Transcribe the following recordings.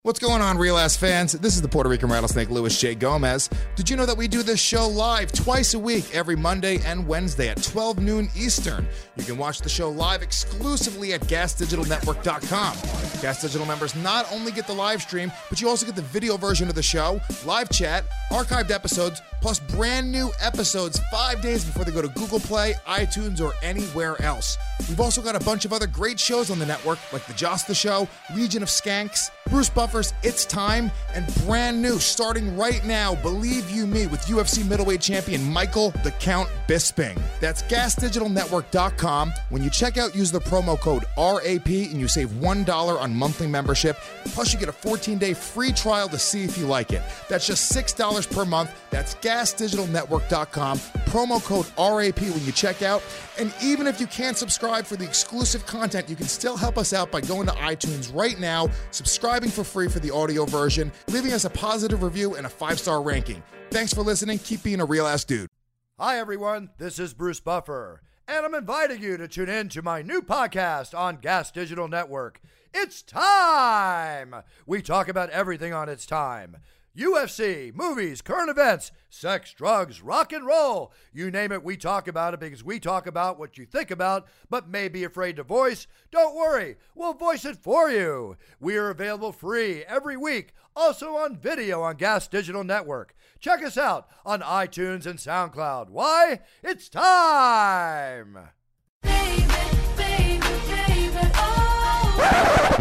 What's going on, Real Ass fans? This is the Puerto Rican Rattlesnake, Luis J. Gomez. Did you know that we do this show live twice a week, every Monday and Wednesday at 12 noon Eastern? You can watch the show live exclusively at GasDigitalNetwork.com. Gas Digital members not only get the live stream, but you also get the video version of the show, live chat, archived episodes, plus brand new episodes 5 days before they go to Google Play, iTunes, or anywhere else. We've also got a bunch of other great shows on the network, like The Joss the Show, Legion of Skanks, Bruce Buffer's It's Time, and brand new, starting right now, Believe You Me, with UFC middleweight champion Michael the Count Bisping. That's GasDigitalNetwork.com. When you check out, use the promo code RAP and you save $1 on monthly membership. Plus, you get a 14-day free trial to see if you like it. That's just $6 per month. That's GasDigitalNetwork.com. Promo code RAP when you check out. And even if you can't subscribe for the exclusive content, you can still help us out by going to iTunes right now, subscribing for free for the audio version, leaving us a positive review and a 5-star ranking. Thanks for listening. Keep being a real ass dude. Hi, everyone. This is Bruce Buffer, and I'm inviting you to tune in to my new podcast on Gas Digital Network. It's time! We talk about everything on It's Time. UFC, movies, current events, sex, drugs, rock and roll. You name it, we talk about it because we talk about what you think about but may be afraid to voice. Don't worry, we'll voice it for you. We are available free every week, also on video on Gas Digital Network. Check us out on iTunes and SoundCloud. Why? It's time! Baby, baby, baby, oh.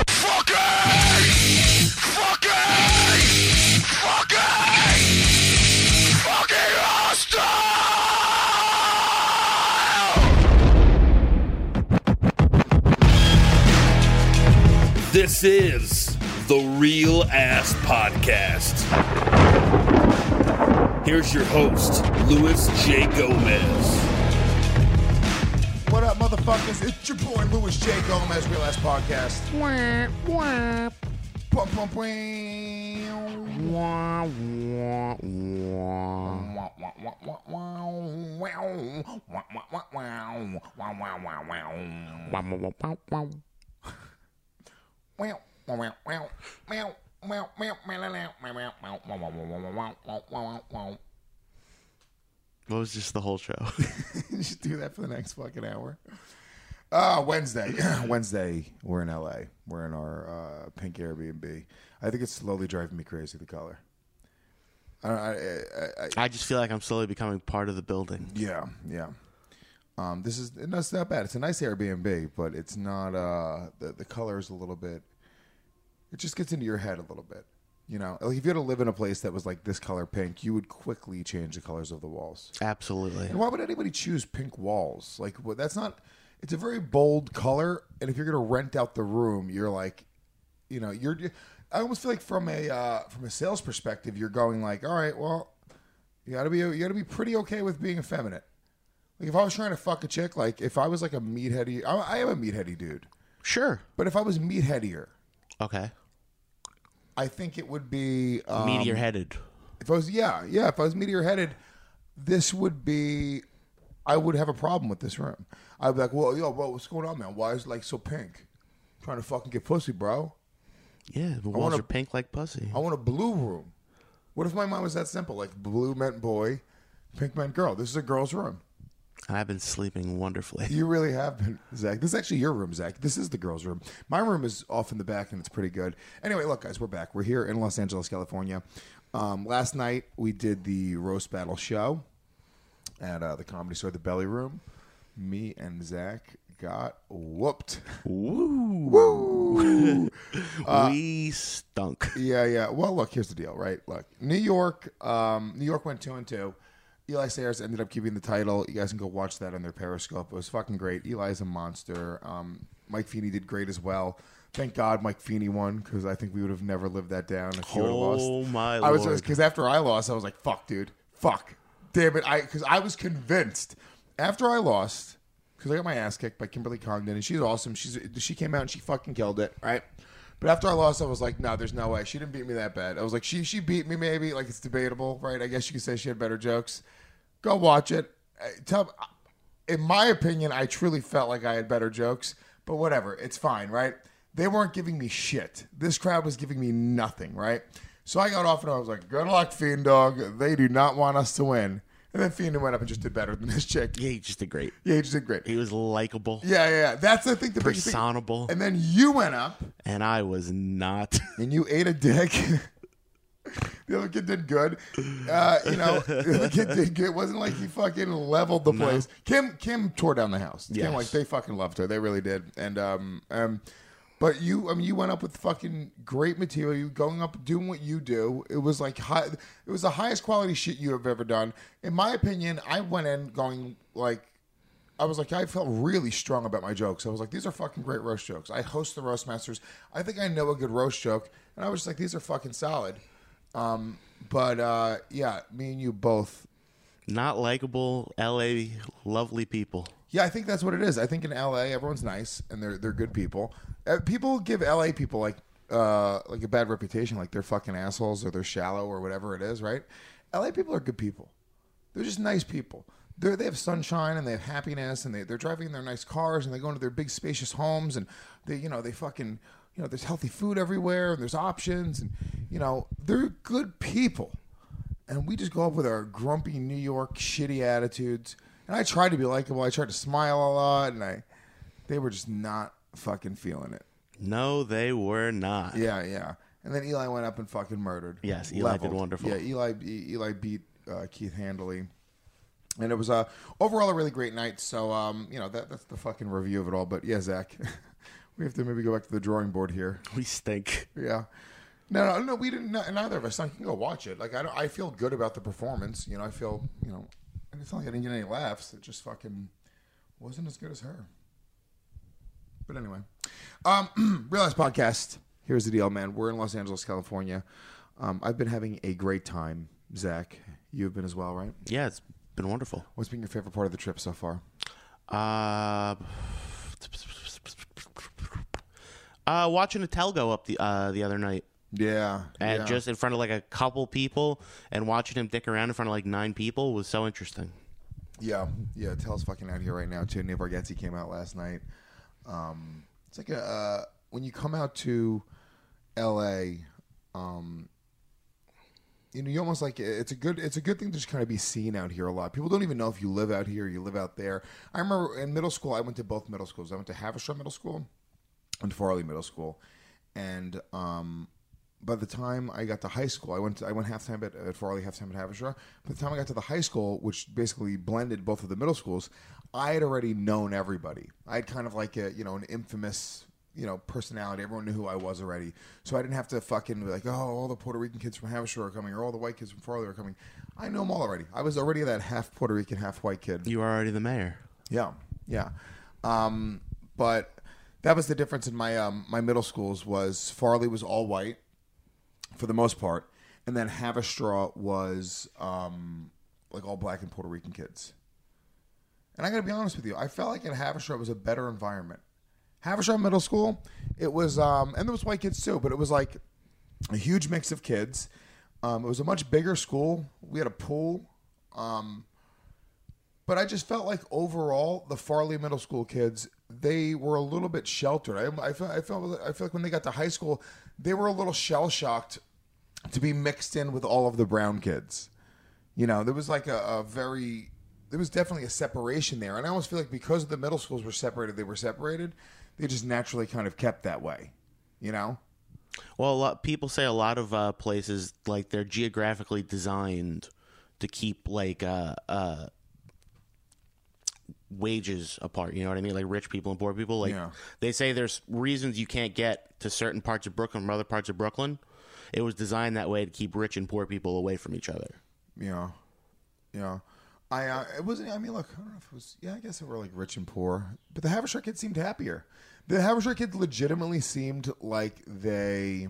This is the Real Ass Podcast. Here's your host, Luis J. Gomez. What up, motherfuckers? It's your boy, Luis J. Gomez, Real Ass Podcast. Pum, pum, pum. What was just the whole show? You should do that for the next fucking hour. Wednesday. Wednesday, we're in LA. We're in our pink Airbnb. I think it's slowly driving me crazy, the color. I just feel like I'm slowly becoming part of the building. Yeah. This is it's not bad. It's a nice Airbnb, but it's not. The color is a little bit. It just gets into your head a little bit. You know, like if you had to live in a place that was like this color pink, you would quickly change the colors of the walls. Absolutely. And why would anybody choose pink walls? Like, that's not. It's a very bold color, and if you're gonna rent out the room, you're like, you know, I almost feel like from a sales perspective, you're going like, all right, well, you gotta be pretty okay with being effeminate. Like if I was trying to fuck a chick, like if I was like a meatheady, I am a meatheady dude. Sure. But if I was meatheadier, okay, I think it would be meteor headed. If I was if I was meteor headed, this would be. I would have a problem with this room. I'd be like, well, what's going on, man? Why is it like so pink? I'm trying to fucking get pussy, bro. Yeah, the walls are pink like pussy. I want a blue room. What if my mind was that simple? Like blue meant boy, pink meant girl. This is a girl's room. I've been sleeping wonderfully. You really have been, Zach. This is actually your room, Zach. This is the girl's room. My room is off in the back, and it's pretty good. Anyway, look, guys, we're back. We're here in Los Angeles, California. Last night, we did the Roast Battle show at the Comedy Store, the Belly Room. Me and Zach got whooped. Woo. Woo! We stunk. Yeah. Well, look, here's the deal, right? Look, New York went 2-2. Eli Sayers ended up keeping the title. You guys can go watch that on their Periscope. It was fucking great. Eli's a monster. Mike Feeney did great as well. Thank God Mike Feeney won, because I think we would have never lived that down if he would have lost. Oh, my Lord. Because after I lost, I was like, fuck, dude. Fuck. Damn it. Because I was convinced. After I lost, because I got my ass kicked by Kimberly Congdon, and she's awesome. She came out and she fucking killed it, right? But after I lost, I was like, no, there's no way. She didn't beat me that bad. I was like, she beat me maybe. Like, it's debatable, right? I guess you could say she had better jokes. Go watch it. In my opinion, I truly felt like I had better jokes. But whatever. It's fine, right? they weren't giving me shit. This crowd was giving me nothing, right? So I got off and I was like, good luck, Fiend Dog. They do not want us to win. And then Fiend went up and just did better than this chick. Yeah, he just did great. Yeah, he just did great. He was likable, Yeah. That's, I think, the biggest thing. personable, And then you went up and I was not. and you ate a dick. The other kid did good. The other kid did good. It wasn't like he fucking leveled the place. Kim tore down the house. Yes. Kim, like, they fucking loved her. They really did. And but you, you went up with fucking great material. You going up, doing what you do. It was like it was the highest quality shit you have ever done. In my opinion, I went in going like, I was like, I felt really strong about my jokes. I was like, these are fucking great roast jokes. I host the Roast Masters. I think I know a good roast joke. And I was just like, these are fucking solid. Yeah, me and you both. Not likable, LA, lovely people. Yeah, I think that's what it is. I think in LA, everyone's nice and they're good people. People give LA people like a bad reputation, like they're fucking assholes or they're shallow or whatever it is, right? LA people are good people. They're just nice people. They have sunshine and they have happiness and they're driving in their nice cars and they go into their big spacious homes and they fucking, there's healthy food everywhere and there's options and, they're good people. And we just go up with our grumpy New York shitty attitudes. And I tried to be likable. I tried to smile a lot and they were just not fucking feeling it. No, they were not. Yeah. And then Eli went up and fucking murdered. Yes, Eli did wonderful. Yeah, Eli beat Keith handily. And it was overall a really great night. So, that's the fucking review of it all. But yeah, Zach, we have to maybe go back to the drawing board here. We stink. Yeah. No, we didn't. Neither of us. I can go watch it. Like I feel good about the performance. I feel and it's not like I didn't get any laughs. It just fucking wasn't as good as her. But anyway, Realize Podcast. Here's the deal, man. We're in Los Angeles, California. I've been having a great time. Zach, you've been as well, right? Yeah, it's been wonderful. What's been your favorite part of the trip so far? Watching Attell go up the other night. Yeah. And just in front of like a couple people and watching him dick around in front of like 9 people was so interesting. Yeah. Tell's fucking out here right now too. Nick Bargatze came out last night. It's like when you come out to LA, you almost like it's a good thing to just kind of be seen out here a lot. People don't even know if you live out here or you live out there. I remember in middle school, I went to both middle schools. I went to Haverstraw Middle School and Farley Middle School, and by the time I got to high school, I went halftime at Farley, halftime at Haverstraw. By the time I got to the high school, which basically blended both of the middle schools, I had already known everybody. I had kind of like an infamous personality. Everyone knew who I was already. So I didn't have to fucking be like, oh, all the Puerto Rican kids from Haverstraw are coming or all the white kids from Farley are coming. I know them all already. I was already that half Puerto Rican, half white kid. You are already the mayor. Yeah. But that was the difference in my my middle schools was Farley was all white for the most part, and then Haverstraw was like all black and Puerto Rican kids. And I got to be honest with you, I felt like at Haverstraw was a better environment. Haverstraw Middle School, it was, and there was white kids too, but it was like a huge mix of kids. It was a much bigger school. We had a pool. But I just felt like overall, the Farley Middle School kids, they were a little bit sheltered. I feel like when they got to high school, they were a little shell-shocked to be mixed in with all of the brown kids. There was like there was definitely a separation there. And I almost feel like because the middle schools were separated, they just naturally kind of kept that way, Well, people say a lot of places, like, they're geographically designed to keep, like, wages apart, you know what I mean? Like, rich people and poor people. Like, They say there's reasons you can't get to certain parts of Brooklyn from other parts of Brooklyn. It was designed that way to keep rich and poor people away from each other. Yeah. It wasn't. I mean, look. I don't know if it was. Yeah, I guess it were like rich and poor, but the Haverstraw kids seemed happier. The Haverstraw kids legitimately seemed like they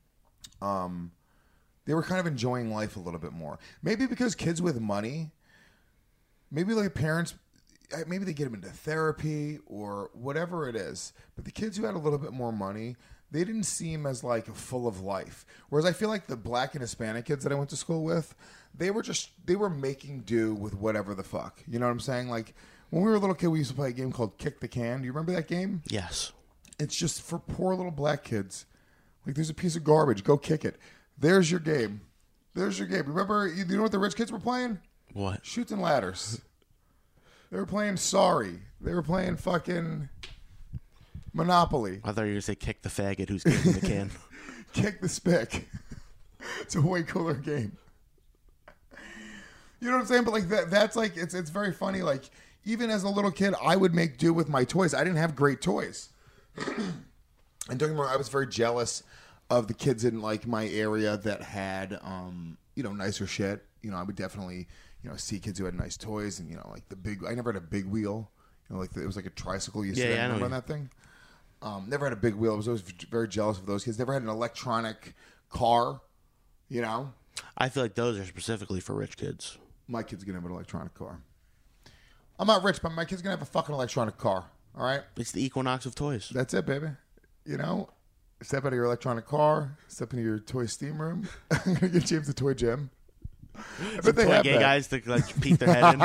were kind of enjoying life a little bit more. Maybe because kids with money, maybe like parents, maybe they get them into therapy or whatever it is. But the kids who had a little bit more money, they didn't seem as like full of life. Whereas I feel like the black and Hispanic kids that I went to school with, they were making do with whatever the fuck. You know what I'm saying? Like when we were a little kid, we used to play a game called Kick the Can. Do you remember that game? Yes. It's just for poor little black kids. Like, there's a piece of garbage. Go kick it. There's your game. There's your game. Remember, you know what the rich kids were playing? What? Chutes and ladders. They were playing Sorry. They were playing fucking Monopoly. I thought you were going to say kick the faggot who's kicking the can. Kick the spick. It's a way cooler game. You know what I'm saying? But like that's like it's very funny. Like, even as a little kid, I would make do with my toys. I didn't have great toys. And don't get me wrong, I was very jealous of the kids in like my area that had nicer shit. You know, I would definitely, see kids who had nice toys and, like I never had a big wheel. It was like a tricycle you sit on. Remember on that thing? Never had a big wheel. I was always very jealous of those kids. Never had an electronic car, I feel like those are specifically for rich kids. My kid's going to have an electronic car. I'm not rich, but my kid's going to have a fucking electronic car. All right? It's the Equinox of toys. That's it, baby. Step out of your electronic car. Step into your toy steam room. I'm going to get James a toy gym. I bet they toy have gay that. guys to like peek their head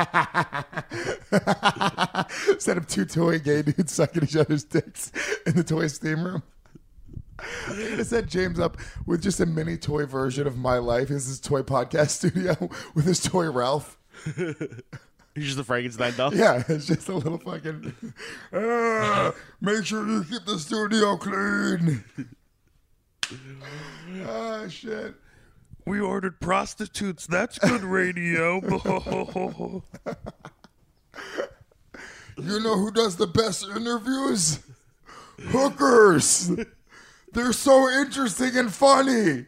in. Set up 2 toy gay dudes sucking each other's dicks in the toy steam room. I'm going to set James up with just a mini toy version of My Life. This is his toy podcast studio with his toy Ralph. He's just a Frankenstein doll. Yeah, it's just a little fucking. Make sure you keep the studio clean. Ah, shit. We ordered prostitutes. That's good radio. You know who does the best interviews? Hookers. They're so interesting and funny.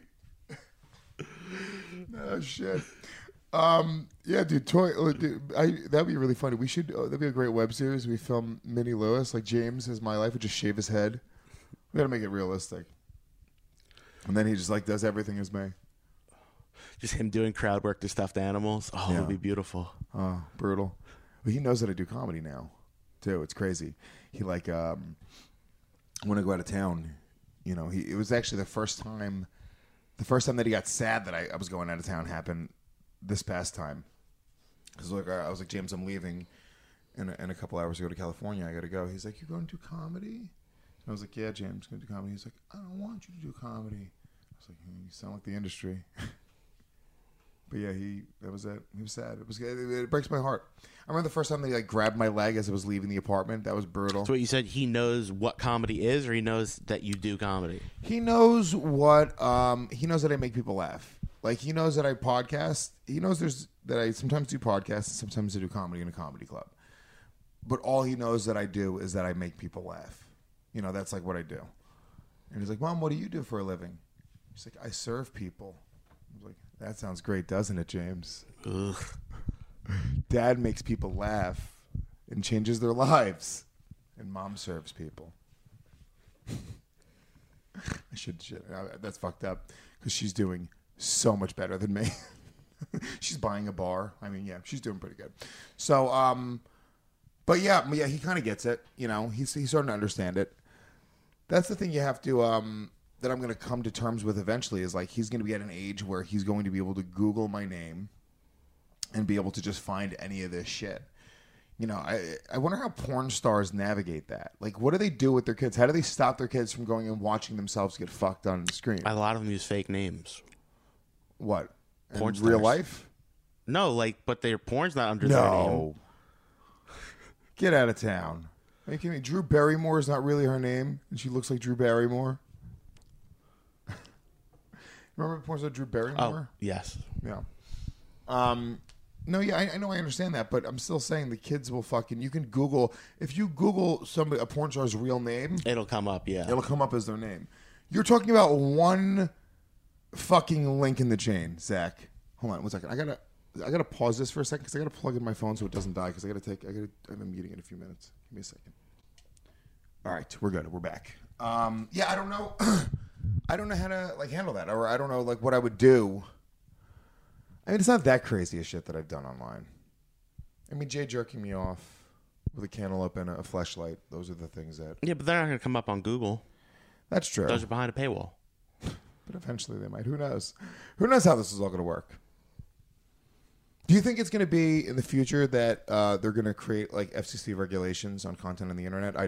Oh, shit. Yeah, dude, that'd be really funny. We should. That'd be a great web series. We film Minnie Lewis, like James as My Life, would just shave his head. We gotta make it realistic. And then he just like does everything as me. Just him doing crowd work to stuffed animals. Oh, Yeah. it'd be beautiful. Oh, brutal. Well, he knows how to do comedy now, too. It's crazy. He like when I go out of town, it was actually the first time that he got sad that I was going out of town happened this past time. Because I was like, James, I'm leaving in a couple hours to go to California. I got to go. He's like, you're going to do comedy? And I was like, yeah, James, going to do comedy. He's like, I don't want you to do comedy. I was like, you sound like the industry. But yeah, that was it. He was sad. It breaks my heart. I remember the first time that he like grabbed my leg as I was leaving the apartment. That was brutal. So what you said, he knows what comedy is, or he knows that you do comedy? He knows he knows that I make people laugh. Like, he knows that I podcast. He knows that I sometimes do podcasts and sometimes I do comedy in a comedy club. But all he knows that I do is that I make people laugh. That's like what I do. And he's like, Mom, what do you do for a living? He's like, I serve people. I was like, that sounds great, doesn't it, James? Ugh. Dad makes people laugh and changes their lives. And Mom serves people. That's fucked up because she's doing so much better than me. She's buying a bar. I mean, yeah, she's doing pretty good. So, but yeah, he kind of gets it. He's starting to understand it. That's the thing you have to, that I'm going to come to terms with eventually is like he's going to be at an age where he's going to be able to Google my name and be able to just find any of this shit. I wonder how porn stars navigate that. Like, what do they do with their kids? How do they stop their kids from going and watching themselves get fucked on the screen? A lot of them use fake names. What? Porn In real stars. life? No, but their porn's not under their name. No. Get out of town. Are you kidding me? Drew Barrymore is not really her name, and she looks like Drew Barrymore. Remember the porn star Drew Barrymore? Oh, yes. Yeah. No, yeah, I know, I understand that, but I'm still saying the kids will fucking. You can Google if you Google a porn star's real name, It'll come up, yeah. it'll come up as their name. You're talking about one fucking link in the chain, Zach. Hold on 1 second. I gotta pause this for a second because I gotta plug in my phone so it doesn't die because I have a meeting in a few minutes. Give me a second. All right, we're good. We're back. Yeah, I don't know. I don't know how to handle that, or I don't know what I would do. I mean, it's not that crazy as shit that I've done online. I mean, Jay jerking me off with a cantaloupe and a fleshlight. Those are the things that. Yeah, but they're not going to come up on Google. That's true. Those are behind a paywall. But eventually they might. Who knows? Who knows how this is all going to work? Do you think it's going to be in the future that they're going to create FCC regulations on content on the internet? I do.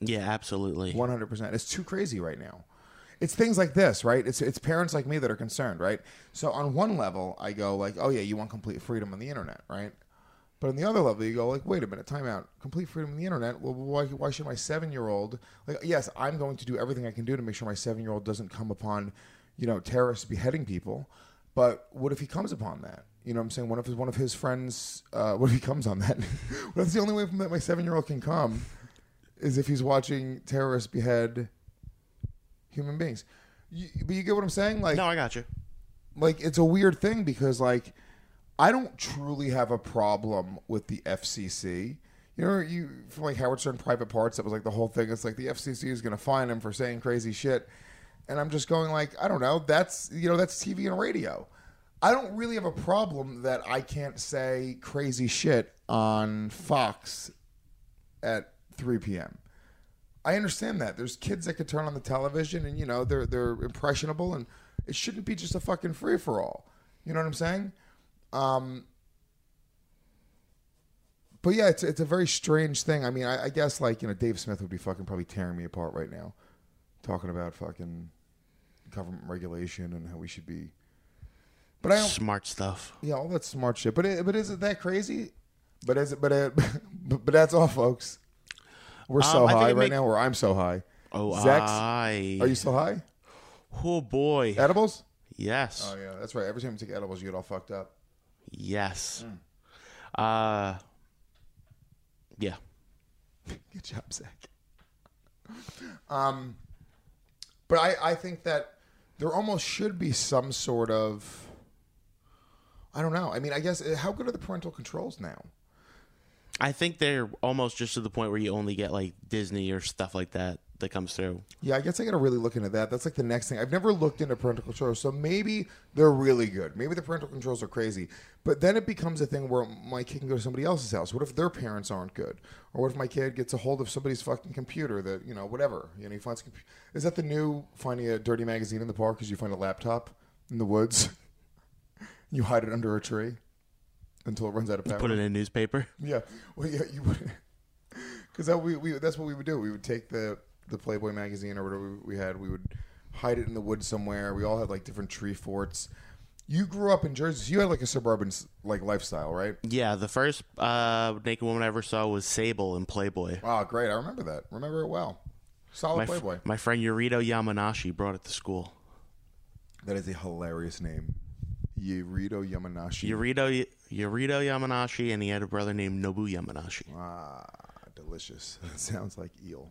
Yeah, absolutely. 100%. It's too crazy right now. It's things like this, right? It's parents like me that are concerned, right? So on one level, I go like, oh yeah, you want complete freedom on the internet, right? But on the other level, you go like, wait a minute, time out. Complete freedom on the internet? Well, why should my 7-year-old... Like, yes, I'm going to do everything I can do to make sure my 7-year-old doesn't come upon, terrorists beheading people. But what if he comes upon that? You know what I'm saying? What if one of his friends... what if he comes on that? What if the only way that my 7-year-old can come is if he's watching terrorists behead human beings? But you get what I'm saying? Like, No, I got you. like it's a weird thing because like I don't truly have a problem with the FCC. From like Howard Stern Private Parts, that was like the whole thing. It's like the FCC is going to fine him for saying crazy shit, and I'm just going like, I don't know. That's that's TV and radio. I don't really have a problem that I can't say crazy shit on Fox at 3 p.m. I understand that. There's kids that could turn on the television and, they're impressionable, and it shouldn't be just a fucking free-for-all. You know what I'm saying? But yeah, it's a very strange thing. I mean, I guess like, Dave Smith would be fucking probably tearing me apart right now, talking about fucking government regulation and how we should be. But I don't, Smart stuff. yeah, all that smart shit. But is it that crazy? But that's all, folks. We're so I think high it right now, or I'm so high. Oh, Zex, are you still high? Oh, boy. Edibles? Yes. Oh yeah, that's right. Every time you take edibles, you get all fucked up. Yes. Yeah. Good job, Zach. But I think that there almost should be some sort of, I don't know. I mean, I guess, how good are the parental controls now? I think they're almost just to the point where you only get like Disney or stuff like that comes through. Yeah, I guess I got to really look into that. That's like the next thing. I've never looked into parental controls, so maybe they're really good. Maybe the parental controls are crazy. But then it becomes a thing where my kid can go to somebody else's house. What if their parents aren't good? Or what if my kid gets a hold of somebody's fucking computer that, whatever. He finds... Is that the new finding a dirty magazine in the park because you find a laptop in the woods? You hide it under a tree until it runs out of power. Put it in a newspaper. Yeah. Well, yeah, you would... Because that's what we would do. We would take the Playboy magazine or whatever we had. We would hide it in the woods somewhere. We all had like different tree forts. You grew up in Jersey, so you had like a suburban like lifestyle, right? Yeah, the first naked woman I ever saw was Sable in Playboy. Wow, great. I remember that. Remember it well. Solid Playboy. My friend Yurito Yamanashi brought it to school. That is a hilarious name. Yurito Yamanashi. Yurito Yamanashi, and he had a brother named Nobu Yamanashi. Ah, delicious. That sounds like eel.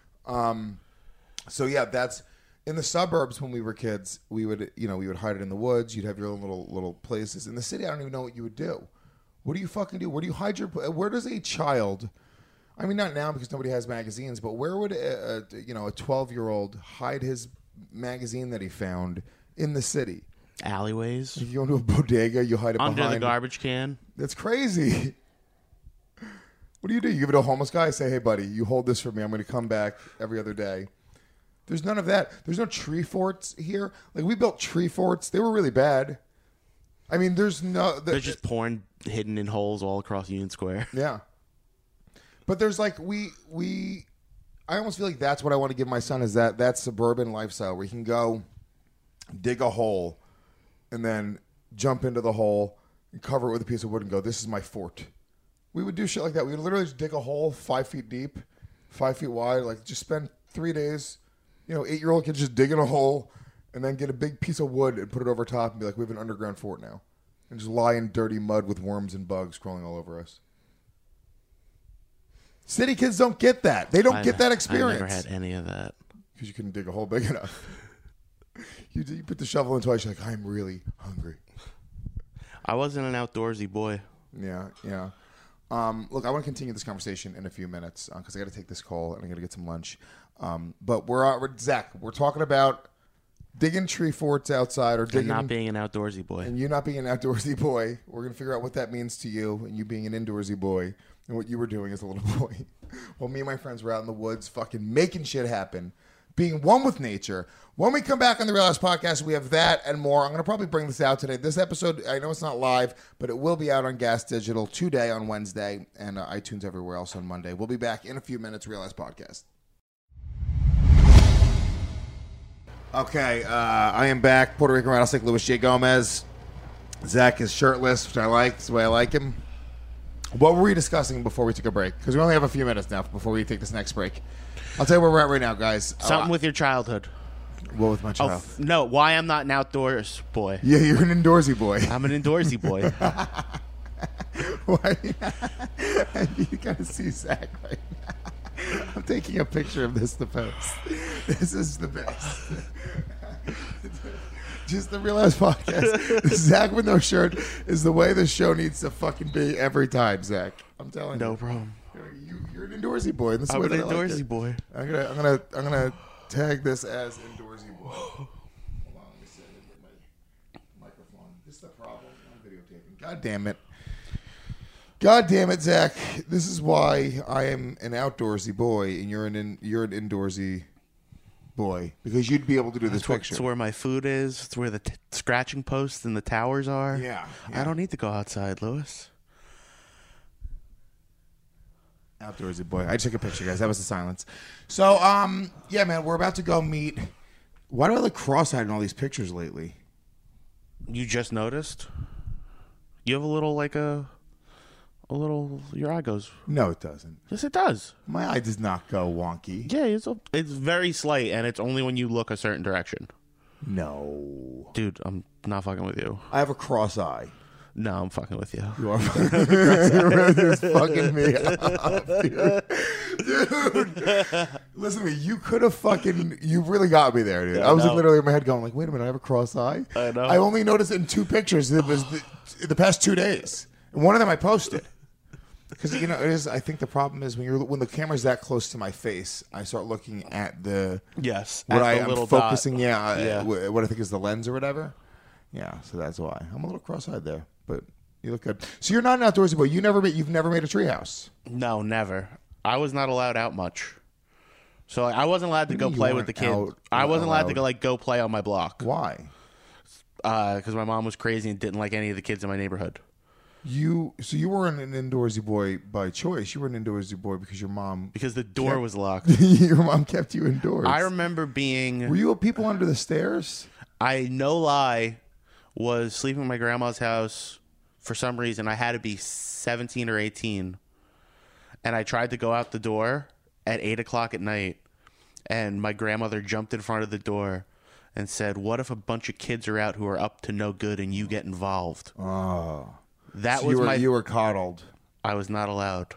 So yeah, that's in the suburbs when we were kids. We would hide it in the woods. You'd have your own little places. In the city, I don't even know what you would do. What do you fucking do? Where do you hide your? Where does a child? I mean, not now because nobody has magazines. But where would a 12-year-old hide his magazine that he found in the city? Alleyways. If you go into a bodega, you hide it Under behind the garbage can. That's crazy. What do? You give it to a homeless guy? Say, hey, buddy, you hold this for me. I'm going to come back every other day. There's none of that. There's no tree forts here. Like, we built tree forts. They were really bad. I mean, there's no... They're just porn hidden in holes all across Union Square. Yeah. But there's like, I almost feel like that's what I want to give my son is that suburban lifestyle where he can go dig a hole and then jump into the hole and cover it with a piece of wood and go, this is my fort. We would do shit like that. We would literally just dig a hole 5 feet deep, 5 feet wide, like just spend 3 days, 8-year-old kids just digging a hole and then get a big piece of wood and put it over top and be like, we have an underground fort now. And just lie in dirty mud with worms and bugs crawling all over us. City kids don't get that. They don't get that experience. I never had any of that. Because you couldn't dig a hole big enough. You put the shovel in twice, you're like, I'm really hungry. I wasn't an outdoorsy boy. Yeah. Look, I want to continue this conversation in a few minutes because I got to take this call and I got to get some lunch. But we're Zach. We're talking about digging tree forts outside or digging. And not being an outdoorsy boy. And you not being an outdoorsy boy. We're going to figure out what that means to you and you being an indoorsy boy and what you were doing as a little boy. Well, me and my friends were out in the woods fucking making shit happen, being one with nature. When we come back on the Real House Podcast, we have that and more. I'm going to probably bring this out today. This episode, I know it's not live, but it will be out on Gas Digital today on Wednesday and iTunes everywhere else on Monday. We'll be back in a few minutes, Real House Podcast. Okay, I am back. Puerto Rican Rattlesnake, Luis J. Gomez. Zach is shirtless, which I like. It's the way I like him. What were we discussing before we took a break? Because we only have a few minutes now before we take this next break. I'll tell you where we're at right now, guys. Something with your childhood. What with my child? No, why I'm not an outdoors boy. Yeah, you're an indoorsy boy. I'm an indoorsy boy. Why? You gotta see Zach right now. I'm taking a picture of this to post. This is the best. Just the Real Ass Podcast. Zach with no shirt is the way the show needs to fucking be every time, Zach. I'm telling you. No problem. You're an indoorsy boy. And this is I'm the way an that I like indoorsy it. boy. I'm gonna tag this as indoorsy boy. Hold on, let me see. Let me get my microphone. This is the problem. I'm videotaping. God damn it. God damn it, Zach. This is why I am an outdoorsy boy and you're an indoorsy boy, because you'd be able to do this picture. It's where my food is. It's where the scratching posts and the towers are. Yeah. I don't need to go outside, Lewis. Outdoorsy boy. I took a picture, guys. That was the silence. So, yeah, man, we're about to go meet. Why do I look cross-eyed in all these pictures lately? You just noticed? You have a little, your eye goes. No, it doesn't. Yes, it does. My eye does not go wonky. Yeah, it's very slight, and it's only when you look a certain direction. No. Dude, I'm not fucking with you. I have a cross eye. No, I'm fucking with you. You are You're just fucking me up, dude. Listen to me. You could have you really got me there, dude. Yeah, I was no. literally in my head going like, wait a minute, I have a cross eye? I know. I only noticed it in 2 pictures. It was the past 2 days. And one of them I posted. Because, it is, I think the problem is when the camera's that close to my face, I start looking at Yes. what at the I'm little focusing, dot. what I think is the lens or whatever. Yeah, so that's why. I'm a little cross-eyed there, but you look good. So you're not an outdoorsy boy. You've never made a treehouse. No, never. I was not allowed out much. So I wasn't allowed to go play with the kids. I wasn't allowed to go play on my block. Why? Because my mom was crazy and didn't like any of the kids in my neighborhood. You weren't an indoorsy boy by choice. You were an indoorsy boy because your mom Because the door was locked. your mom kept you indoors. I remember being... Were you a people under the stairs? No lie, was sleeping at my grandma's house. For some reason, I had to be 17 or 18. And I tried to go out the door at 8 o'clock at night. And my grandmother jumped in front of the door and said, "What if a bunch of kids are out who are up to no good and you get involved?" Oh. That So was you were coddled. I was not allowed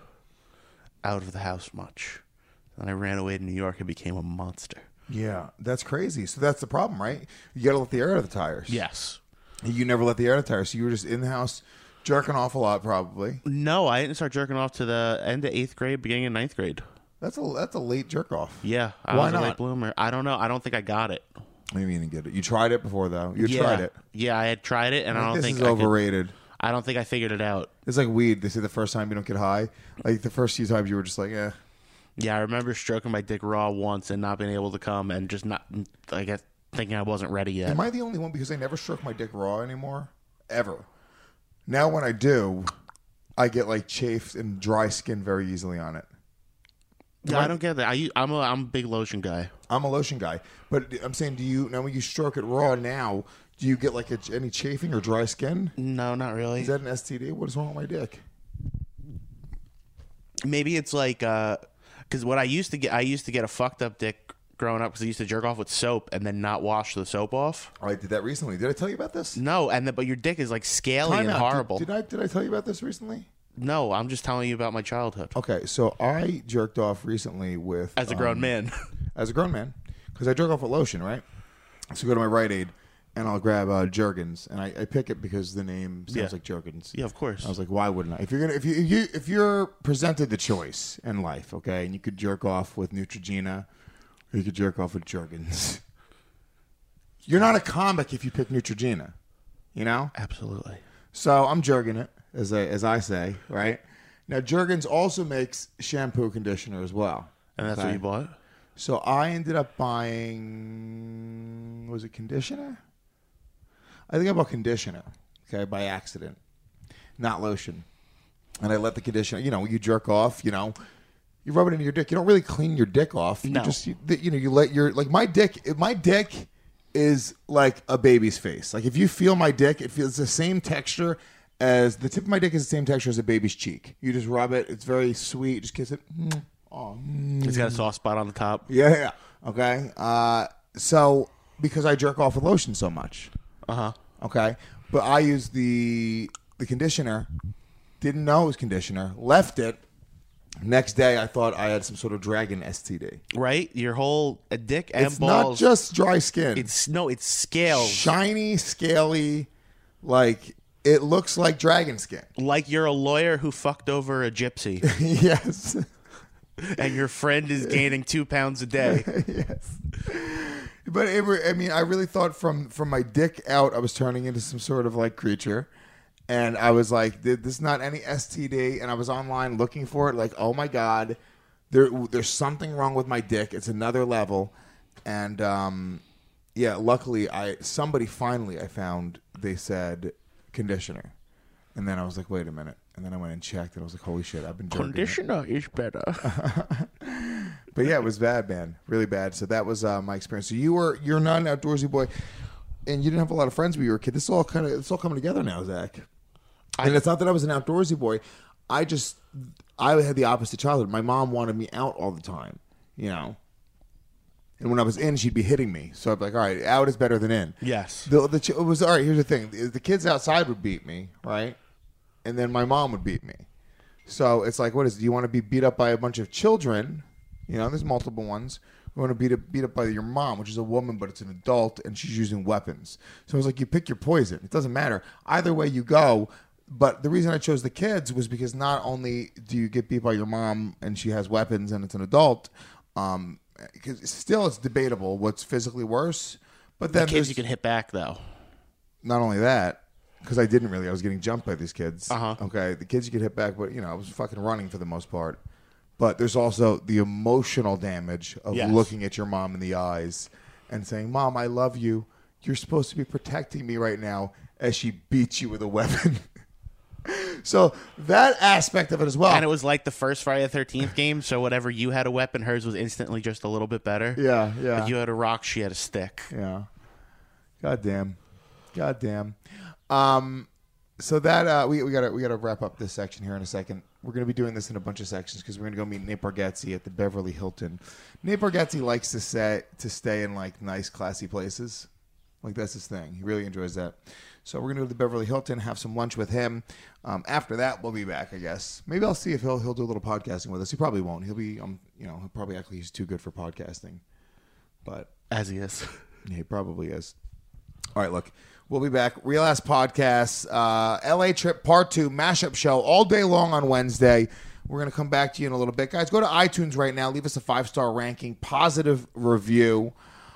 out of the house much. And I ran away to New York and became a monster. Yeah, that's crazy. So that's the problem, right? You got to let the air out of the tires. Yes. You never let the air out of the tires. So you were just in the house jerking off a lot, probably. No, I didn't start jerking off to the end of 8th grade, beginning of 9th grade. That's a late jerk off. Yeah. I Why was a late not? bloomer. I don't know. I don't think I got it. What do you mean you get it? You tried it before, though. You Yeah. tried it. Yeah, I had tried it, and I don't This think is I could- overrated. I don't think I figured it out. It's like weed. They say the first time you don't get high. Like the first few times you were just like, eh. Yeah, I remember stroking my dick raw once and not being able to come and just not, I guess, thinking I wasn't ready yet. Am I the only one? Because I never stroke my dick raw anymore. Ever. Now when I do, I get like chafed and dry skin very easily on it. Yeah, I don't get that. I'm a big lotion guy. I'm a lotion guy. But I'm saying, now when you stroke it raw now, do you get like any chafing or dry skin? No, not really. Is that an STD? What is wrong with my dick? Maybe it's like, because what I used to get a fucked up dick growing up because I used to jerk off with soap and then not wash the soap off. Oh, I did that recently. Did I tell you about this? No, but your dick is like scaly Time and out. horrible. Did I tell you about this recently? No, I'm just telling you about my childhood Okay, so I jerked off recently with as a grown man. As a grown man, because I jerk off with lotion, right? So I go to my Rite Aid and I'll grab Jergens, and I pick it because the name sounds Yeah. like Jergens. Yeah, of course. I was like, why wouldn't I? If you're presented the choice in life, okay, and you could jerk off with Neutrogena, or you could jerk off with Jergens. You're not a comic if you pick Neutrogena, you know. Absolutely. So I'm jerking it, as I say, right? Now Jergens also makes shampoo conditioner as well, And that's okay? what you bought? So I ended up buying, was it conditioner? I think I bought conditioner, okay, by accident, not lotion. And I let the conditioner, you jerk off, you rub it into your dick. You don't really clean your dick off. No. You just, you let your, like my dick is like a baby's face. Like if you feel my dick, it feels the same texture as the tip of my dick is the same texture as a baby's cheek. You just rub it. It's very sweet. Just kiss it. Oh. It's got a soft spot on the top. Yeah. Okay. So because I jerk off with lotion so much. Okay. But I use the conditioner. Didn't know it was conditioner. Left it. Next day, I thought I had some sort of dragon STD. Right? Your whole dick and It's balls. not just dry skin. It's scales. Shiny, scaly, like it looks like dragon skin. Like you're a lawyer who fucked over a gypsy, Yes. and your friend is gaining 2 pounds a day. Yes. But I mean, I really thought from my dick out, I was turning into some sort of like creature. And I was like, this is not any STD. And I was online looking for it. Like, oh my God, there's something wrong with my dick. It's another level. And yeah, luckily, somebody finally I found, they said conditioner. And then I was like, wait a minute. And then I went and checked. And I was like, holy shit, I've been jerking. Conditioner is better. But yeah, it was bad, man. Really bad. So that was my experience. So you're not an outdoorsy boy. And you didn't have a lot of friends when you were a kid. It's all coming together now, Zach. And it's not that I was an outdoorsy boy. I had the opposite childhood. My mom wanted me out all the time, you know. And when I was in, she'd be hitting me. So I'd be like, all right, out is better than in. Yes. It was, all right, here's the thing. The kids outside would beat me, right? And then my mom would beat me. So it's like, what is it? Do you want to be beat up by a bunch of children? You know, there's multiple ones. You want to beat up by your mom, which is a woman, but it's an adult, and she's using weapons. So it's like you pick your poison. It doesn't matter. Either way you go. But the reason I chose the kids was because not only do you get beat by your mom and she has weapons and it's an adult, because still it's debatable what's physically worse. But then The kids you can hit back, though. not only that, because I didn't really, I was getting jumped by these kids. Uh-huh. Okay, the kids you could hit back, but I was fucking running for the most part. But there's also the emotional damage of Yes. looking at your mom in the eyes and saying, "Mom, I love you. You're supposed to be protecting me right now," as she beats you with a weapon. So that aspect of it as well. And it was like the first Friday the 13th game, so whatever you had a weapon, hers was instantly just a little bit better. Yeah. Like you had a rock, she had a stick. Yeah. God damn. So that we gotta wrap up this section here in a second. We're gonna be doing this in a bunch of sections because we're gonna go meet Nate Bargatze at the Beverly Hilton. Nate Bargatze likes to stay in like nice, classy places. Like that's his thing. He really enjoys that. So we're gonna go to the Beverly Hilton, have some lunch with him. After that, we'll be back. I guess maybe I'll see if he'll do a little podcasting with us. He probably won't. He'll be he'll probably act like he's too good for podcasting. But As he is. he probably is. All right, look, we'll be back. Real Ass Podcast, LA Trip Part 2, mashup show all day long on Wednesday. We're going to come back to you in a little bit. Guys, go to iTunes right now. Leave us a 5-star ranking, positive review.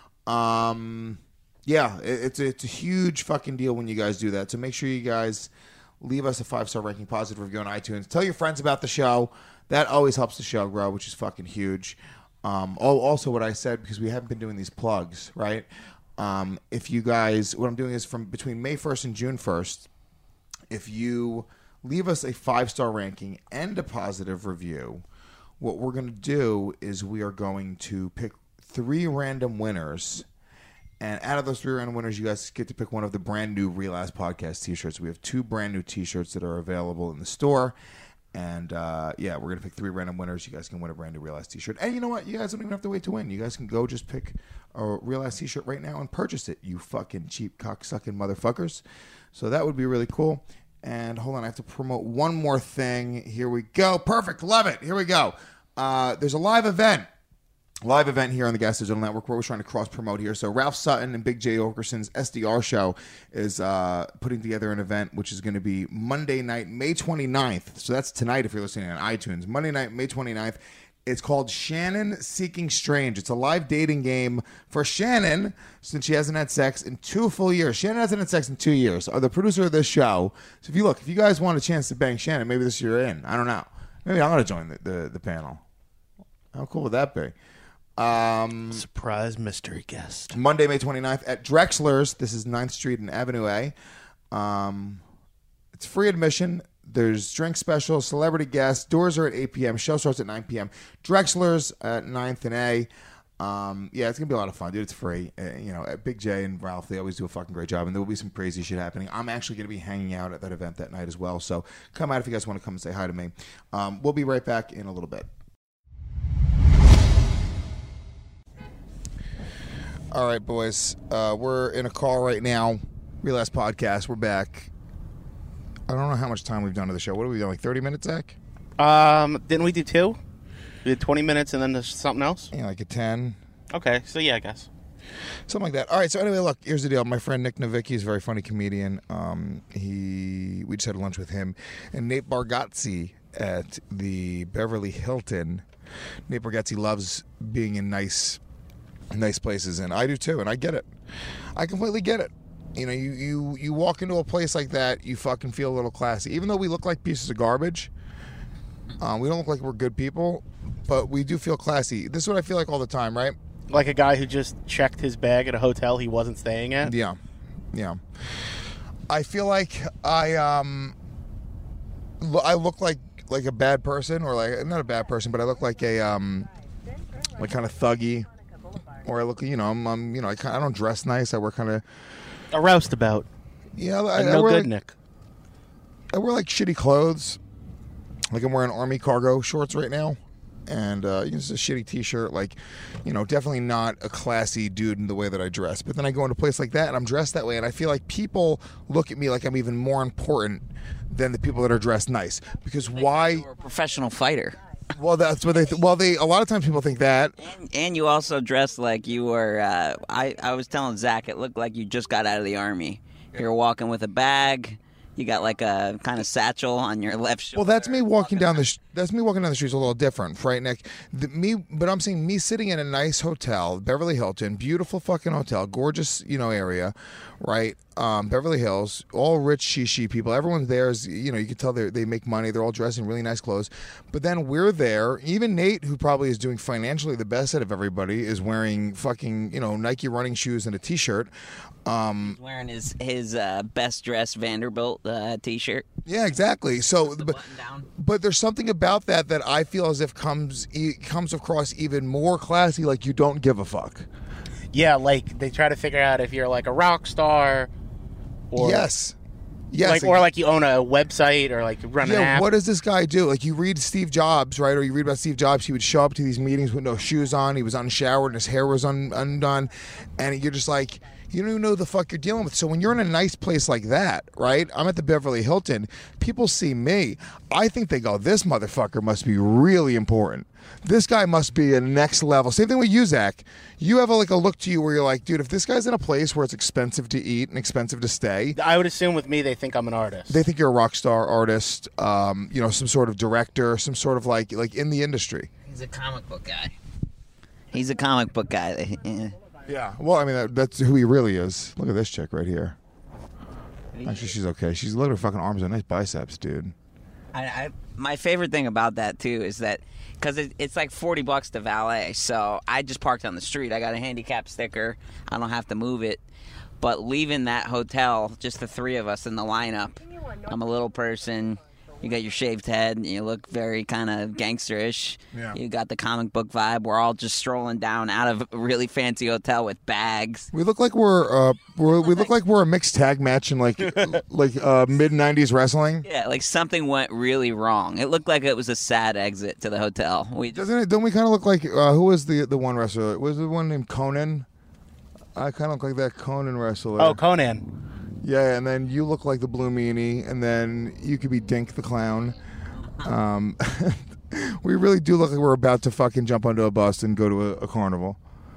Yeah, it's a huge fucking deal when you guys do that. So make sure you guys leave us a 5-star ranking, positive review on iTunes. Tell your friends about the show. That always helps the show grow, which is fucking huge. Also, what I said, because we haven't been doing these plugs, right? If you guys, what I'm doing is from between May 1st and June 1st, if you leave us a 5-star ranking and a positive review, what we're going to do is we are going to pick 3 random winners. And out of those 3 random winners, you guys get to pick one of the brand new Real Ass Podcast t-shirts. We have 2 brand new t-shirts that are available in the store. And, yeah, we're going to pick 3 random winners. You guys can win a brand new Real Ass t-shirt. And you know what? You guys don't even have to wait to win. You guys can go just pick a Real Ass t-shirt right now and purchase it, you fucking cheap cocksucking motherfuckers. So that would be really cool. And hold on, I have to promote one more thing. Here we go. Perfect. Love it. Here we go. There's a live event here on the Gas Digital Network where we're trying to cross-promote here. So Ralph Sutton and Big J. Okerson's SDR show is putting together an event which is going to be Monday night, May 29th. So that's tonight if you're listening on iTunes. Monday night, May 29th. It's called Shannon Seeking Strange. It's a live dating game for Shannon since she hasn't had sex in 2 full years. Shannon hasn't had sex in 2 years. The producer of this show. So if you guys want a chance to bang Shannon, maybe this year in. I don't know. Maybe I'm going to join the panel. How cool would that be? Surprise mystery guest. Monday, May 29th at Drexler's. This is 9th Street and Avenue A. It's free admission. There's drink specials, celebrity guests. Doors are at 8 p.m. Show starts at 9 p.m. Drexler's at 9th and A. Yeah, it's gonna be a lot of fun, dude. It's free. Big J and Ralph, they always do a fucking great job, and there will be some crazy shit happening. I'm actually gonna be hanging out at that event that night as well, so come out if you guys want to come and say hi to me. We'll be right back in a little bit. All right, boys. We're in a call right now. Real Ass Podcast. We're back. I don't know how much time we've done to the show. What have we done? Like 30 minutes, Zach? Didn't we do 2? We did 20 minutes and then there's something else? Yeah, like a 10. Okay, so yeah, I guess. Something like that. All right, so anyway, look, here's the deal. My friend Nick Novicki is a very funny comedian. We just had lunch with him. And Nate Bargatze at the Beverly Hilton. Nate Bargatze loves being in nice places, and I do too, and I get it. I completely get it. You walk into a place like that, you fucking feel a little classy. Even though we look like pieces of garbage, we don't look like we're good people, but we do feel classy. This is what I feel like all the time, right? Like a guy who just checked his bag at a hotel he wasn't staying at? Yeah. I feel like I look like a bad person, or like, not a bad person, but I look like a like kind of thuggy, or I look, I don't dress nice. I wear kind of a roustabout. Yeah, no good, Nick. I wear like shitty clothes. Like I'm wearing army cargo shorts right now, and just a shitty t-shirt. Like, definitely not a classy dude in the way that I dress. But then I go into a place like that, and I'm dressed that way, and I feel like people look at me like I'm even more important than the people that are dressed nice. Because why? You're a professional fighter. Well, that's what they. A lot of times people think that. And you also dressed like you were. I was telling Zach, it looked like you just got out of the army. You're walking with a bag. You got like a kind of satchel on your left shoulder. Well, that's me walking down the. That's me walking down the streets a little different, right, Nick? But I'm saying me sitting in a nice hotel, Beverly Hilton, beautiful fucking hotel, gorgeous, area, right? Beverly Hills, all rich shishi people. Everyone's there is, you can tell they make money. They're all dressed in really nice clothes. But then we're there. Even Nate, who probably is doing financially the best out of everybody, is wearing fucking, Nike running shoes and a t-shirt. He's wearing his best dressed Vanderbilt t-shirt. Yeah, exactly. So, but there's something about that I feel as if comes across even more classy. Like you don't give a fuck. Yeah, like they try to figure out if you're like a rock star, or yes, or like you own a website or like run an app. What does this guy do? Like you read Steve Jobs, right? Or you read about Steve Jobs. He would show up to these meetings with no shoes on. He was unshowered and his hair was undone, and you're just like, you don't even know the fuck you're dealing with. So when you're in a nice place like that, right? I'm at the Beverly Hilton. People see me. I think they go, this motherfucker must be really important. This guy must be a next level. Same thing with you, Zach. You have a look to you where you're like, dude, if this guy's in a place where it's expensive to eat and expensive to stay. I would assume with me, they think I'm an artist. They think you're a rock star artist, some sort of director, some sort of like in the industry. He's a comic book guy. He's a comic book guy. Yeah. Well, I mean, that's who he really is. Look at this chick right here. Actually, she's okay. She's look at her fucking arms and nice biceps, dude. My favorite thing about that too is that because it's like $40 to valet, so I just parked on the street. I got a handicap sticker. I don't have to move it. But leaving that hotel, just the three of us in the lineup, I'm a little person. You got your shaved head, and you look very kind of gangsterish. Yeah. You got the comic book vibe. We're all just strolling down out of a really fancy hotel with bags. We look like we're a mixed tag match in like mid '90s wrestling. Yeah, like something went really wrong. It looked like it was a sad exit to the hotel. Don't we kind of look like who was the one wrestler? Was the one named Conan? I kind of look like that Conan wrestler. Oh, Conan. Yeah, and then you look like the Blue Meanie, and then you could be Dink the Clown. We really do look like we're about to fucking jump onto a bus and go to a carnival.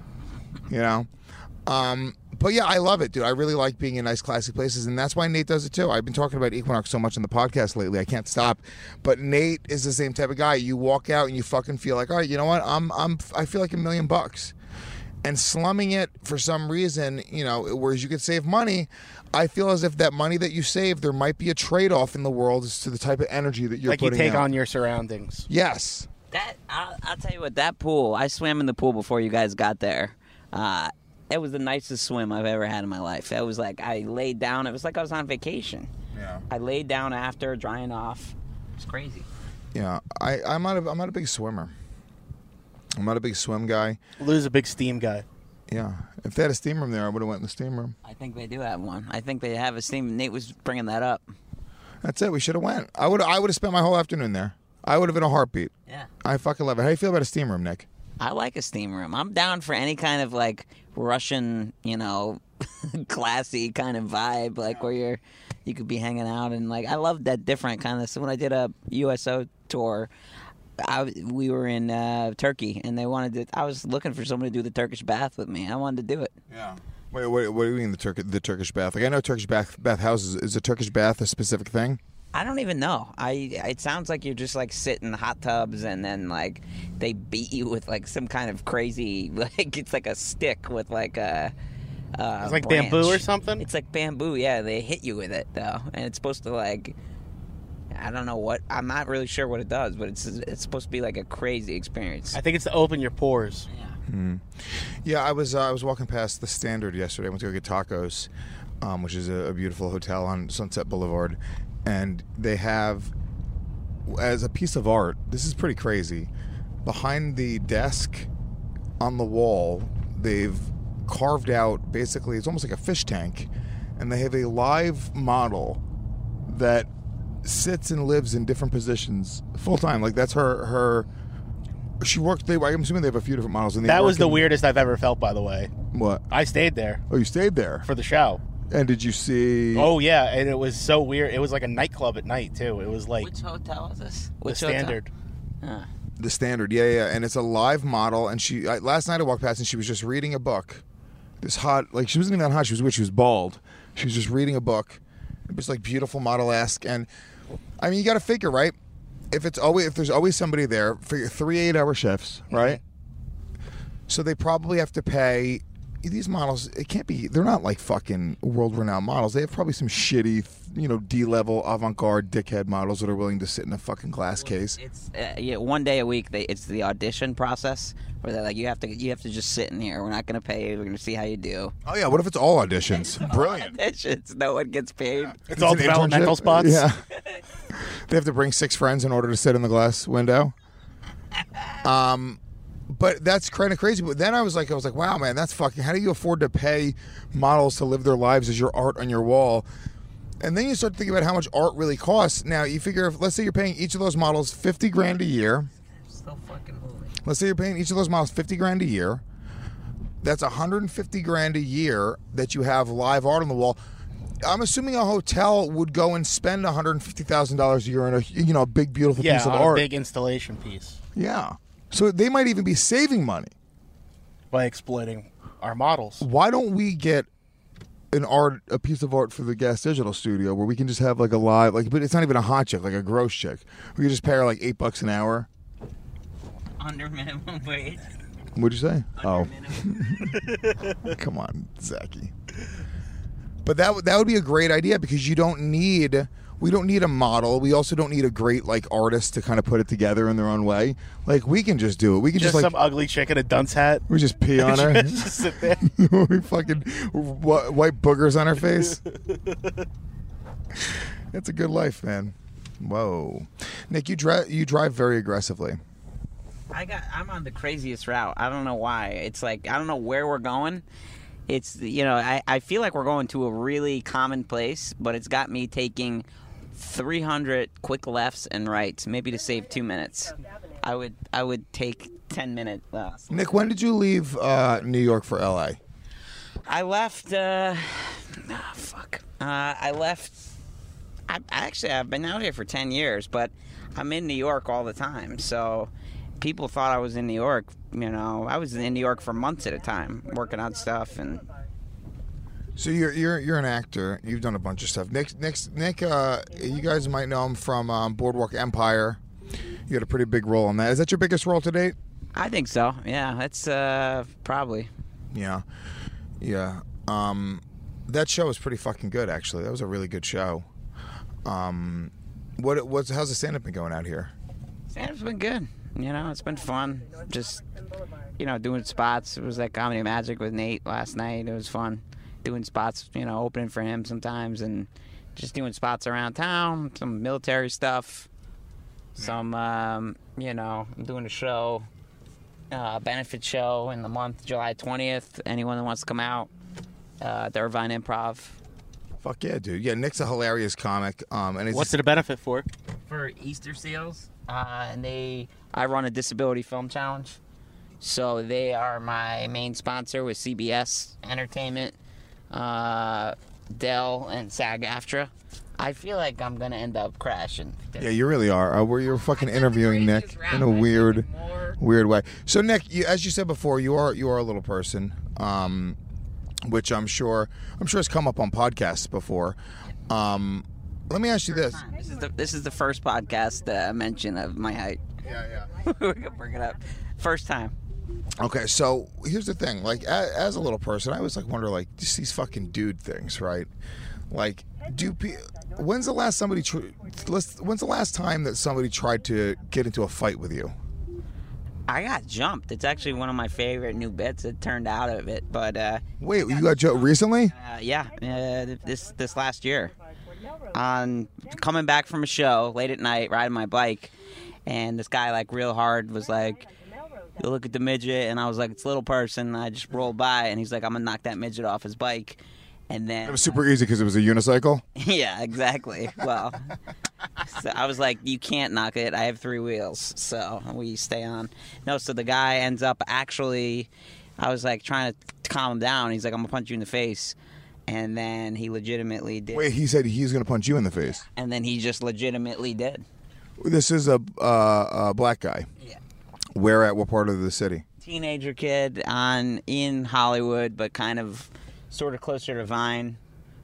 But yeah, I love it, dude. I really like being in nice, classy places, and that's why Nate does it too. I've been talking about Equinox so much on the podcast lately, I can't stop. But Nate is the same type of guy. You walk out and you fucking feel like, all right, you know what? I feel like $1 million. And slumming it for some reason, whereas you could save money, I feel as if that money that you save, there might be a trade-off in the world as to the type of energy that you're putting out. Like you take on your surroundings. Yes. I'll tell you what, that pool, I swam in the pool before you guys got there. It was the nicest swim I've ever had in my life. It was like I laid down. It was like I was on vacation. Yeah. I laid down after, drying off. It was crazy. Yeah. I'm not a big swimmer. I'm not a big swim guy. Lou's a big steam guy. Yeah. If they had a steam room there, I would have went in the steam room. I think they do have one. I think they have a steam. Nate was bringing that up. That's it. We should have went. I would have spent my whole afternoon there. I would have in a heartbeat. Yeah. I fucking love it. How do you feel about a steam room, Nick? I like a steam room. I'm down for any kind of like Russian, classy kind of vibe, like where you could be hanging out and like I love that different kind of. So when I did a USO tour, we were in Turkey and they wanted to. I was looking for someone to do the Turkish bath with me. I wanted to do it. Yeah. Wait, what do you mean the Turkish bath? Like I know Turkish bath houses. Is a Turkish bath a specific thing? I don't even know. It sounds like you're just like sitting in hot tubs and then like they beat you with like some kind of crazy like it's like a stick with like a It's like branch. bamboo or something? It's like bamboo, yeah. They hit you with it though, and it's supposed to like I don't know what. I'm not really sure what it does, but it's supposed to be like a crazy experience. I think it's to open your pores. Yeah. Yeah, I was walking past the Standard yesterday. I went to go get tacos, which is a beautiful hotel on Sunset Boulevard, and they have, as a piece of art, this is pretty crazy. Behind the desk, on the wall, they've carved out basically it's almost like a fish tank, and they have a live model that sits and lives in different positions full time. Like that's her. She worked. I'm assuming they have a few different models. And That was the weirdest I've ever felt, by the way. What? I stayed there Oh, you stayed there for the show. And did you see? Oh, yeah, and it was so weird. It was like a nightclub at night, too. It was like Which hotel is this? the Which Standard. Hotel? The Standard. Yeah. And it's a live model. And last night I walked past and she was just reading a book. This hot, like she wasn't even that hot. She was bald. She was just reading a book. It was like beautiful model-esque. And I mean, you got to figure, right? If there's always somebody there for your 3 8-hour shifts, right? So they probably have to pay these models. It can't be. They're not like fucking world-renowned models. They have probably some shitty, D-level avant-garde dickhead models that are willing to sit in a fucking glass case. It's 1 day a week. It's the audition process where they're like, you have to just sit in here. We're not going to pay you. We're going to see how you do. Oh yeah, what if it's all auditions? Brilliant. Auditions. No one gets paid. It's all an developmental internship? spots. Yeah. They have to bring 6 friends in order to sit in the glass window. But that's kind of crazy. But then I was like, wow, man, that's fucking. How do you afford to pay models to live their lives as your art on your wall? And then you start thinking about how much art really costs. Now you figure, let's say you're paying each of those models $50,000 a year. Still fucking moving. Let's say you're paying each of those models $50,000 a year. That's $150,000 a year that you have live art on the wall. I'm assuming a hotel would go and spend $150,000 a year on a big beautiful piece of on art. a big installation piece Yeah. So they might even be saving money. by exploiting our models. Why don't we get a piece of art for the Gas Digital studio where we can just have like a live, but it's not even a hot chick, like a gross chick. We can just pay her like $8 an hour. Under minimum wage. What'd you say? Under minimum. Come on, Zachy. But that would be a great idea because we don't need a model. We also don't need a great artist to kind of put it together in their own way. Like we can just do it. We can Just just some ugly chick in a dunce hat. we just pee on her. Just sit there. We fucking white boogers on her face. It's a good life, man. Whoa, Nick, you drive very aggressively. I'm on the craziest route. I don't know why. It's like I don't know where we're going. It's I feel like we're going to a really common place, but it's got me taking 300 quick lefts and rights, maybe to save 2 minutes. I would take 10-minute. Nick, when did you leave New York for LA? I left. I left. I've been out here for 10 years, but I'm in New York all the time. So people thought I was in New York. I was in New York for months at a time, working on stuff and. So you're an actor. You've done a bunch of stuff. Nick, you guys might know him from Boardwalk Empire. You had a pretty big role in that. Is that your biggest role to date? I think so. Yeah, that's probably. Yeah. That show was pretty fucking good, actually. That was a really good show. How's the stand-up been going out here? Stand-up's been good. It's been fun. Just, doing spots. It was like Comedy Magic with Nate last night. It was fun. Doing spots, opening for him sometimes and just doing spots around town, some military stuff, some, I'm doing a show benefit show in the month, July 20th. Anyone that wants to come out, the Irvine Improv. Fuck yeah, dude. Yeah, Nick's a hilarious comic. And it's What's it a benefit for? For Easter Seals, and I run a disability film challenge. So they are my main sponsor with CBS Entertainment, Dell, and SAG-AFTRA. I feel like I'm gonna end up crashing. Yeah, you really are. You're fucking interviewing Nick in a weird way. So Nick, as you said before, you are a little person, which I'm sure has come up on podcasts before. Let me ask you this. This is the first podcast mention of my height. Yeah. We're gonna bring it up. First time. Okay, so here's the thing. Like, as a little person, I always wonder, just these fucking dude things, right? Like, when's the last time that somebody tried to get into a fight with you? I got jumped. It's actually one of my favorite new bits that turned out of it. But wait, you got jumped recently? Yeah, this last year. On coming back from a show late at night, riding my bike, and this guy real hard was like, "You look at the midget," and I was like, "It's a little person." And I just rolled by, and he's like, "I'm gonna knock that midget off his bike." And then it was super easy because it was a unicycle. Yeah, exactly. Well, so I was like, "You can't knock it. I have 3 wheels." So we stay on. No, so the guy ends up actually, I was trying to calm him down. He's like, "I'm gonna punch you in the face," and then he legitimately did. Wait, he said he's gonna punch you in the face, and then he just legitimately did. This is a black guy. Yeah. Where at? What part of the city? Teenager kid in Hollywood, but kind of sort of closer to Vine.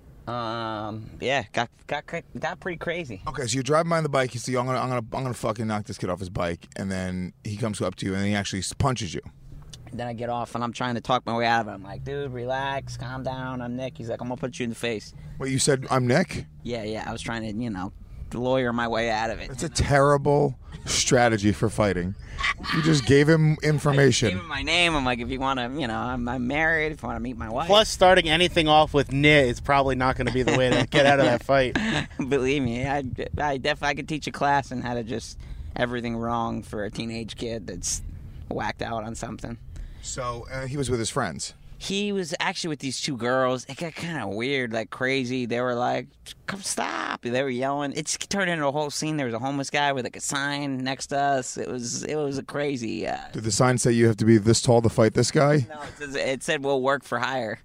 Yeah, got pretty crazy. Okay, so you're driving by the bike. You see, I'm gonna fucking knock this kid off his bike, and then he comes up to you, and he actually punches you. Then I get off, and I'm trying to talk my way out of it. I'm like, "Dude, relax, calm down. I'm Nick." He's like, "I'm gonna punch you in the face." Wait, you said I'm Nick? Yeah. I was trying to, lawyer my way out of it. It's a terrible strategy for fighting. You just gave him information. I gave him my name. I'm like, if you want to, I'm married. If you want to meet my wife. Plus, starting anything off with "nit" is probably not going to be the way to get out of that fight. Believe me, I could teach a class on how to just everything wrong for a teenage kid that's whacked out on something. So he was with his friends. He was actually with these 2 girls. It got kind of weird, crazy. They were like, "Come stop!" They were yelling. It's turned into a whole scene. There was a homeless guy with a sign next to us. It was a crazy. Did the sign say you have to be this tall to fight this guy? No, it said we'll work for hire.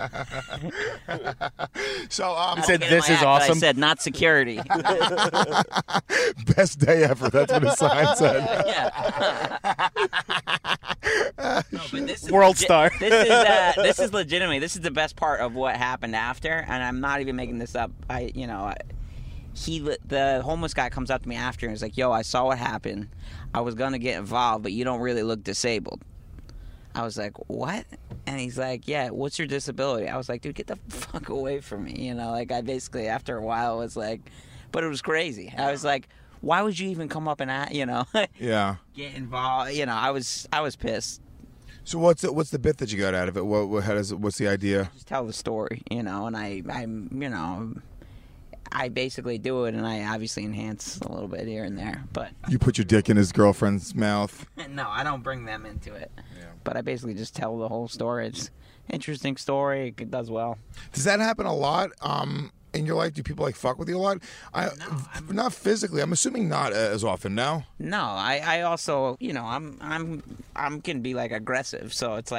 So it said this is awesome. I said not security. Best day ever. That's what his sign said. Yeah. No, but this is World star. This is legitimately. This is the best part of what happened after, and I'm not even making this up. The homeless guy comes up to me after and is like, "Yo, I saw what happened. I was gonna get involved, but you don't really look disabled." I was like, "What?" And he's like, "Yeah, what's your disability?" I was like, "Dude, get the fuck away from me." I basically after a while was like, but it was crazy. I was like, why would you even come up and yeah, get involved? I was pissed. So what's the bit that you got out of it? What's the idea? Just tell the story, and I basically do it, and I obviously enhance a little bit here and there. But you put your dick in his girlfriend's mouth. No, I don't bring them into it. Yeah. But I basically just tell the whole story. It's an interesting story. It does well. Does that happen a lot? In your life, do people fuck with you a lot? Not physically. I'm assuming not as often. No. No, I also I'm can be aggressive. So it's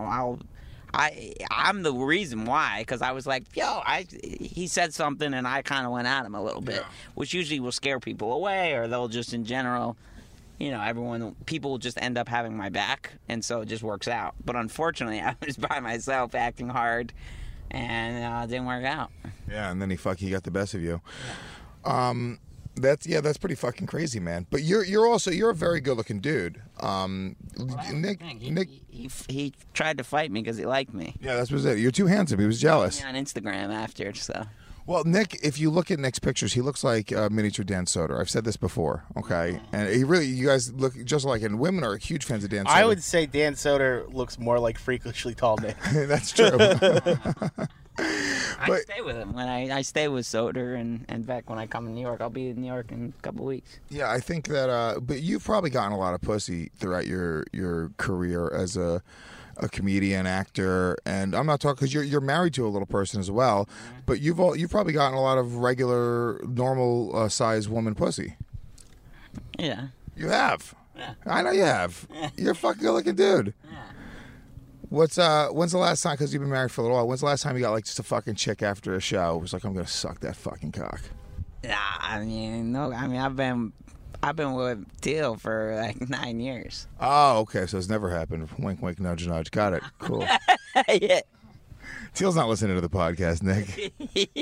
I'm the reason why, because I was like, he said something and I kind of went at him a little bit, which usually will scare people away, or they'll just in general, people will just end up having my back, and so it just works out. But unfortunately, I was by myself acting hard. And it didn't work out. Yeah, and then he got the best of you. Yeah. That's pretty fucking crazy, man. But you're a very good looking dude. Nick, he tried to fight me because he liked me. Yeah, that's what it. You're too handsome. He was jealous. On Instagram after, so. Well, Nick, if you look at Nick's pictures, he looks like miniature Dan Soder. I've said this before, okay? And you guys look just like, and women are huge fans of Dan Soder. I would say Dan Soder looks more like freakishly tall Nick. That's true. I stay with him when I stay with Soder and Beck when I come to New York. I'll be in New York in a couple weeks. Yeah, I think that. But you've probably gotten a lot of pussy throughout your career as a comedian, actor, and I'm not talking because you're married to a little person as well. But you've probably gotten a lot of regular, normal size woman pussy. Yeah. You have. Yeah. I know you have. You're a fucking good looking dude. Yeah. When's the last time? Because you've been married for a little while. When's the last time you got like just a fucking chick after a show? It was like, I'm gonna suck that fucking cock. Nah, I mean, no. I mean, I've been with Teal for like 9 years. Oh, okay. So it's never happened. Wink, wink, nudge, nudge. Got it. Cool. Yeah. Teal's not listening to the podcast, Nick.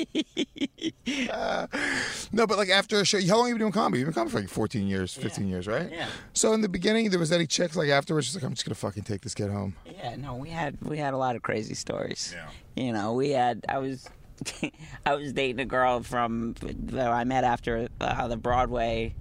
No, but like after a show, how long have you been doing comedy? You've been comedy for like 14 years, 15 years, right? Yeah. So in the beginning, there was any chicks like afterwards, just like, I'm just gonna fucking take this kid home. Yeah, no, we had a lot of crazy stories. Yeah. You know, I was I was dating a girl that I met after the Broadway.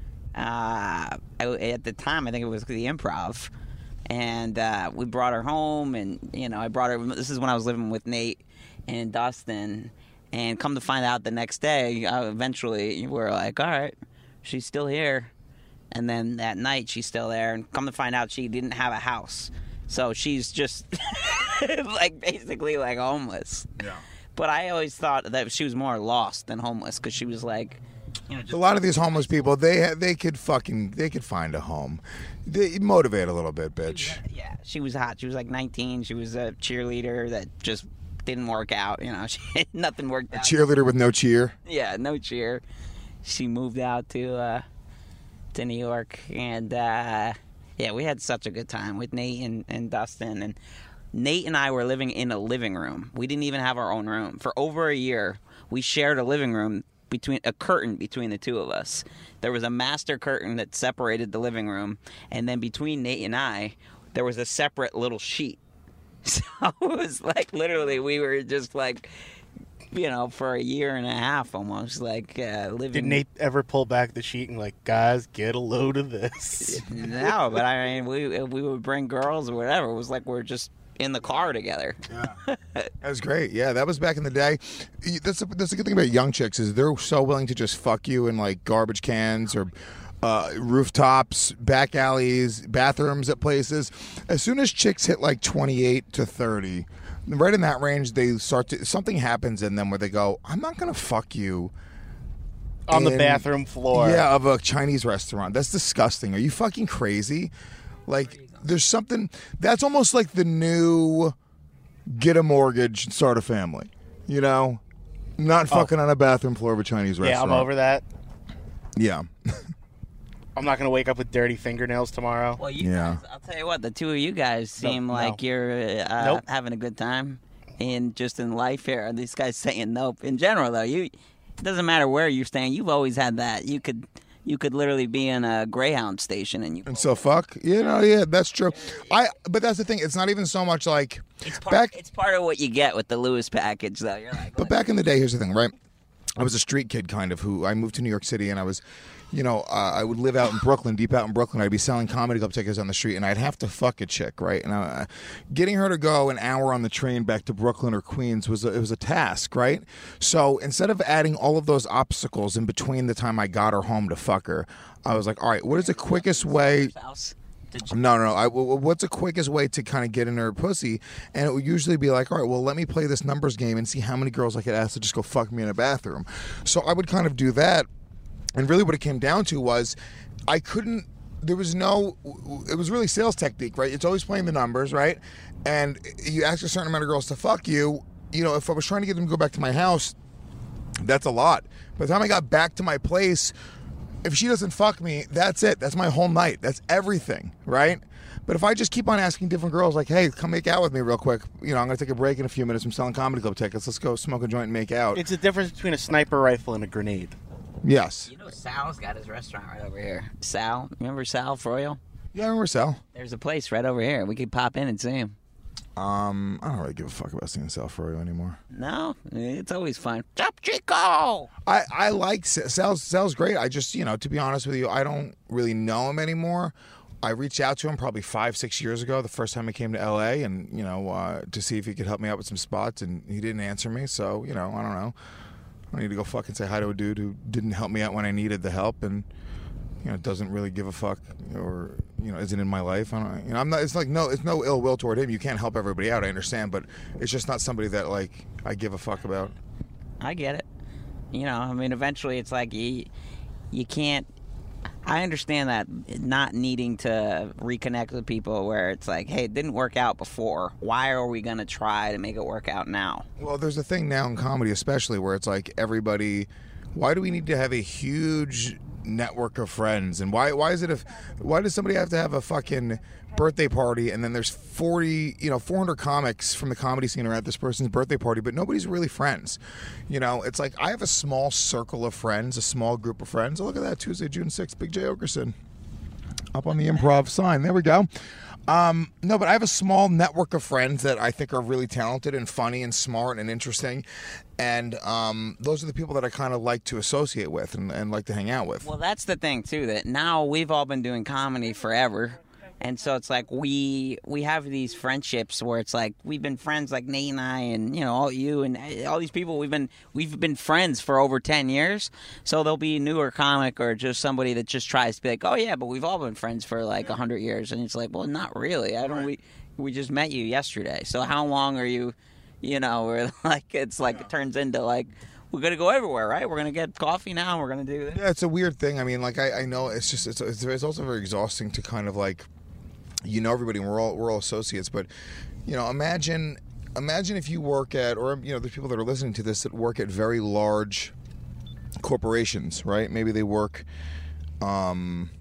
At the time, I think it was the Improv, and we brought her home, and you know, I brought her. This is when I was living with Nate and Dustin, and come to find out the next day, eventually we were like, all right, she's still here, and then that night she's still there, and come to find out she didn't have a house, so she's just like basically like homeless. Yeah. But I always thought that she was more lost than homeless because she was like, you know, just A lot of these homeless people, they could find a home. They motivate a little bit, bitch. Yeah, she was hot. She was like 19. She was a cheerleader that just didn't work out. You know, nothing worked out. Cheerleader with no cheer. Yeah, no cheer. She moved out to New York, and yeah, we had such a good time with Nate and Dustin. And Nate and I were living in a living room. We didn't even have our own room for over a year. We shared a living room. A curtain between the two of us. There was a master curtain that separated the living room, and then between Nate and I, there was a separate little sheet. So it was like literally we were just like, you know, for a year and a half almost like living. Did Nate ever pull back the sheet and like, guys, get a load of this? No, but I mean, we would bring girls or whatever. It was like we're just in the car together. Yeah. That was great. Yeah, that was back in the day. That's the good thing about young chicks is they're so willing to just fuck you in like garbage cans or rooftops, back alleys, bathrooms at places. As soon as chicks hit like 28 to 30, right in that range, they start to something happens in them where they go, I'm not gonna fuck you On the bathroom floor. Yeah, of a Chinese restaurant. That's disgusting. Are you fucking crazy? Like, there's something that's almost like the new get a mortgage and start a family. You know? Not fucking on a bathroom floor of a Chinese restaurant. Yeah, I'm over that. Yeah. I'm not going to wake up with dirty fingernails tomorrow. Well, you guys, I'll tell you what, the two of you guys seem like you're having a good time in life here. These guys saying nope. In general, though, it doesn't matter where you're staying. You've always had that. You could literally be in a Greyhound station and so fuck. You know, yeah, that's true. But that's the thing. It's not even so much like it's part of what you get with the Lewis package, though. You're like, but back in the day, here's the thing, right? I was a street kid, kind of, who I moved to New York City, and I was, you know, I would live out in Brooklyn, deep out in Brooklyn. I'd be selling comedy club tickets on the street, and I'd have to fuck a chick, right? And getting her to go an hour on the train back to Brooklyn or Queens was a task, right? So instead of adding all of those obstacles in between the time I got her home to fuck her, I was like, all right, what is the quickest way? No. What's the quickest way to kind of get in her pussy? And it would usually be like, all right, well, let me play this numbers game and see how many girls I could ask to just go fuck me in a bathroom. So I would kind of do that. And really what it came down to was it was really sales technique, right? It's always playing the numbers, right? And you ask a certain amount of girls to fuck you. You know, if I was trying to get them to go back to my house, that's a lot. By the time I got back to my place, if she doesn't fuck me, that's it. That's my whole night. That's everything, right? But if I just keep on asking different girls, like, hey, come make out with me real quick. You know, I'm going to take a break in a few minutes. I'm selling comedy club tickets. Let's go smoke a joint and make out. It's the difference between a sniper rifle and a grenade. Yes. You know, Sal's got his restaurant right over here. Sal, remember Sal Froyo? Yeah, I remember Sal. There's a place right over here. We could pop in and see him. I don't really give a fuck about seeing Sal Froyo anymore. No, it's always fun. Chop Chico! I like Sal's great. I just, you know, to be honest with you, I don't really know him anymore. I reached out to him probably 5-6 years ago, the first time he came to LA, and to see if he could help me out with some spots, and he didn't answer me. So I don't know. I need to go fucking say hi to a dude who didn't help me out when I needed the help, and doesn't really give a fuck, or isn't in my life. I don't. I'm not. It's no ill will toward him. You can't help everybody out. I understand, but it's just not somebody that like I give a fuck about. I get it. Eventually it's like you can't. I understand that not needing to reconnect with people where it's like, hey, it didn't work out before. Why are we going to try to make it work out now? Well, there's a thing now in comedy especially where it's like everybody, why do we need to have a huge network of friends? And why does somebody have to have a fucking birthday party and then there's 400 comics from the comedy scene are at this person's birthday party, but nobody's really friends? It's like I have a small circle of friends, a small group of friends. Oh, look at that, Tuesday, June 6th, Big J Okerson up on the Improv sign. There we go. No, but I have a small network of friends that I think are really talented and funny and smart and interesting. And those are the people that I kind of like to associate with and like to hang out with. Well, that's the thing, too, that now we've all been doing comedy forever. And so it's like we have these friendships where it's like we've been friends, like Nate and I, and all you and all these people. We've been friends for over 10 years. So there'll be a newer comic or just somebody that just tries to be like, oh yeah, but we've all been friends for like 100 years, and it's like, well, not really. We just met you yesterday. So how long are you? We're like it turns into like. We're going to go everywhere, right? We're going to get coffee now. We're going to do this. Yeah, it's a weird thing. I mean, like I know it's also very exhausting to kind of like. Everybody, and we're all associates, but imagine if you work at, or there's people that are listening to this that work at very large corporations, right? Maybe they work at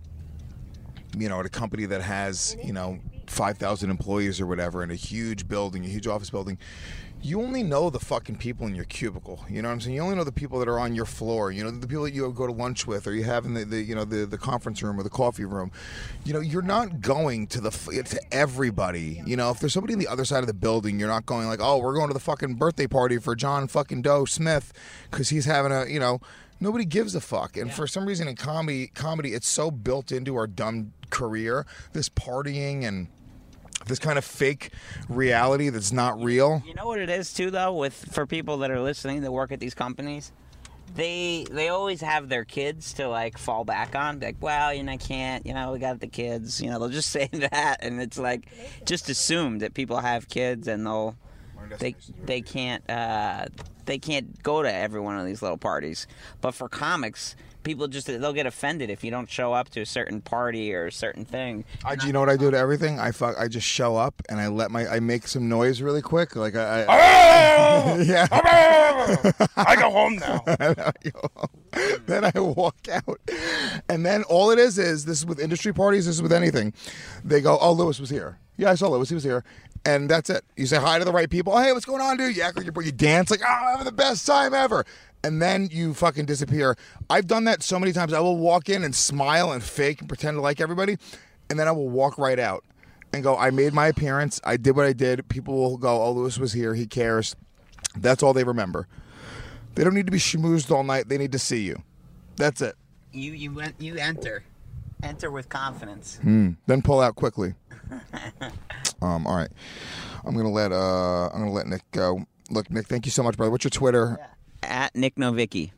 a company that has 5,000 employees or whatever, in a huge building, a huge office building. You only know the fucking people in your cubicle. You know what I'm saying? You only know the people that are on your floor. The people that you go to lunch with, or you have in the conference room or the coffee room. You're not going to everybody. If there's somebody on the other side of the building, you're not going like, oh, we're going to the fucking birthday party for John fucking Doe Smith because he's having a Nobody gives a fuck. And for some reason in comedy, it's so built into our dumb career, this partying and this kind of fake reality that's not real. You know what it is too, though, for people that are listening that work at these companies, they always have their kids to like fall back on. Like, well, I can't. We got the kids. They'll just say that, and it's like just assume that people have kids and they can't go to every one of these little parties. But for comics, people they'll get offended if you don't show up to a certain party or a certain thing. You know what I do to everything? I just show up and I make some noise really quick. Like I yeah. I go home now. Then I walk out, and then all it is this is with industry parties. This is with anything. They go, oh, Lewis was here. Yeah, I saw Lewis. He was here. And that's it. You say hi to the right people. Oh, hey, what's going on, dude? You act like you dance like, oh, I'm having the best time ever. And then you fucking disappear. I've done that so many times. I will walk in and smile and fake and pretend to like everybody, and then I will walk right out and go, I made my appearance. I did what I did. People will go, oh, Lewis was here. He cares. That's all they remember. They don't need to be schmoozed all night. They need to see you. That's it. You enter. Enter with confidence. Then pull out quickly. All right. I'm gonna let Nick go. Look, Nick, thank you so much, brother. What's your Twitter? Yeah. At Nick Novicki.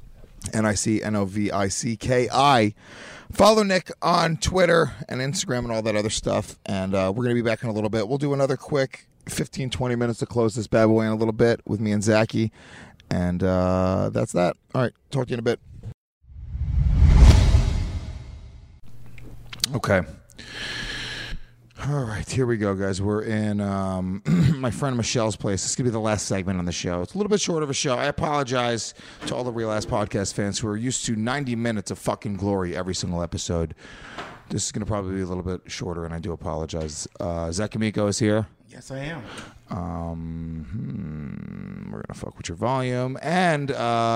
NICNOVICKI. Follow Nick on Twitter and Instagram and all that other stuff. And we're going to be back in a little bit. We'll do another quick 15-20 minutes to close this bad boy in a little bit with me and Zachy. And that's that. All right. Talk to you in a bit. Okay. All right, here we go, guys. We're in my friend Michelle's place. This is going to be the last segment on the show. It's a little bit short of a show. I apologize to all the Real Ass Podcast fans who are used to 90 minutes of fucking glory every single episode. This is going to probably be a little bit shorter, and I do apologize. Zach Amico is here. Yes, I am. We're going to fuck with your volume. And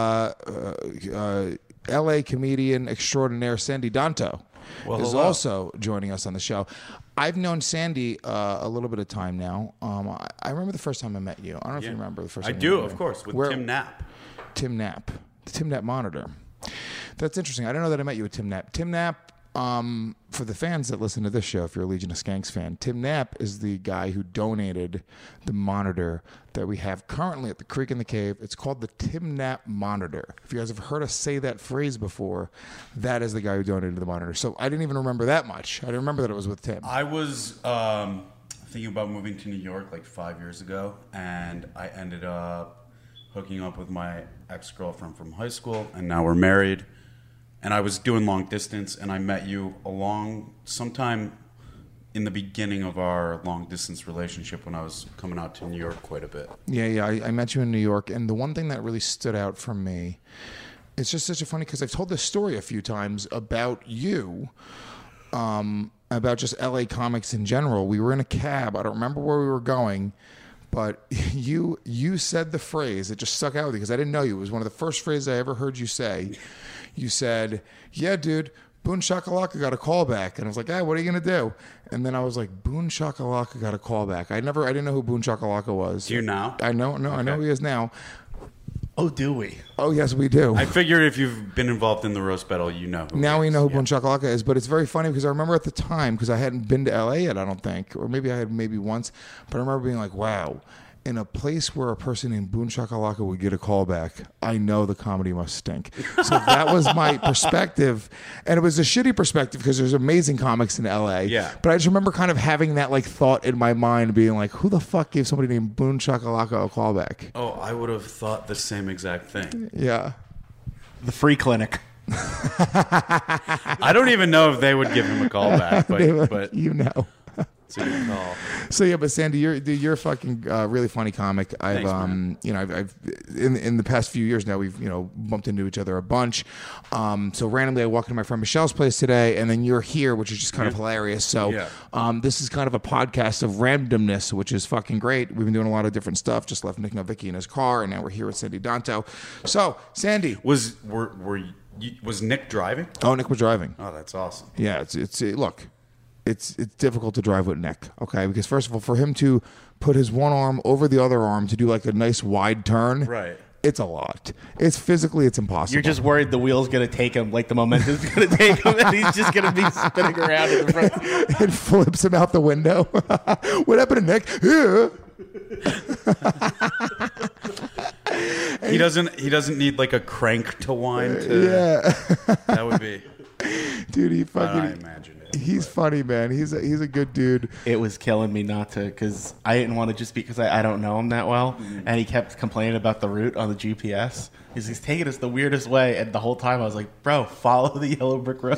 L.A. comedian extraordinaire Sandy Danto is also joining us on the show. I've known Sandy a little bit of time now. I remember the first time I met you. I don't know if you remember the first time. I do, of course, with Tim Knapp. Tim Knapp. The Tim Knapp Monitor. That's interesting. I don't know that I met you with Tim Knapp. Tim Knapp, for the fans that listen to this show, if you're a Legion of Skanks fan, Tim Knapp is the guy who donated the monitor that we have currently at the Creek in the Cave. It's called the Tim Knapp monitor. If you guys have heard us say that phrase before, that is the guy who donated the monitor. So I didn't even remember that much. I didn't remember that it was with Tim. I was thinking about moving to New York like 5 years ago, and I ended up hooking up with my ex-girlfriend from high school, and now we're married. And I was doing long distance, and I met you sometime in the beginning of our long distance relationship when I was coming out to New York quite a bit. Yeah. I met you in New York, and the one thing that really stood out for me, it's just such a funny, because I've told this story a few times about you, about just LA comics in general. We were in a cab. I don't remember where we were going, but you said the phrase. It just stuck out with me because I didn't know you. It was one of the first phrases I ever heard you say. You said, "Yeah, dude, Boone Shakalaka got a call back." And I was like, what are you going to do? And then I was like, Boone Shakalaka got a call back. I didn't know who Boone Shakalaka was. Do you now? I know who he is now. Oh, do we? Oh, yes, we do. I figured if you've been involved in the roast battle, you know who Now he we is. know who Boone Shakalaka is, but it's very funny because I remember at the time, because I hadn't been to LA yet, I don't think, or maybe I had maybe once, but I remember being like, wow, in a place where a person named Boone Shakalaka would get a call back, I know the comedy must stink. So that was my perspective, and it was a shitty perspective because there's amazing comics in LA. Yeah. But I just remember kind of having that like thought in my mind, being like, who the fuck gave somebody named Boone Shakalaka a call back? Oh, I would have thought the same exact thing. Yeah. The free clinic. I don't even know if they would give him a call back, but You know. it's a good call. So yeah, but Sandy, you're a fucking really funny comic. I've man. I've in the past few years now we've bumped into each other a bunch. So randomly I walked into my friend Michelle's place today, and then you're here, which is just kind of hilarious. So this is kind of a podcast of randomness, which is fucking great. We've been doing a lot of different stuff. Just left Nick Novicki in his car, and now we're here with Sandy Danto. So Sandy, Was Nick driving? oh, Nick was driving. Oh, that's awesome. Yeah, look, it's difficult to drive with Nick, okay? Because first of all, for him to put his one arm over the other arm to do like a nice wide turn, Right. It's a lot. It's impossible. You're just worried the wheel's going to take him, like the momentum's going to take him, and he's just going to be spinning around in the front. It flips him out the window. What happened to Nick? He doesn't need like a crank to wind to. Yeah, That would be. dude, he I fucking. imagine it. He's funny, man. He's a good dude. It was killing me not to, because I didn't want to just because I don't know him that well, and he kept complaining about the route on the GPS. He's taking us the weirdest way, and the whole time I was like, bro, follow the yellow brick road.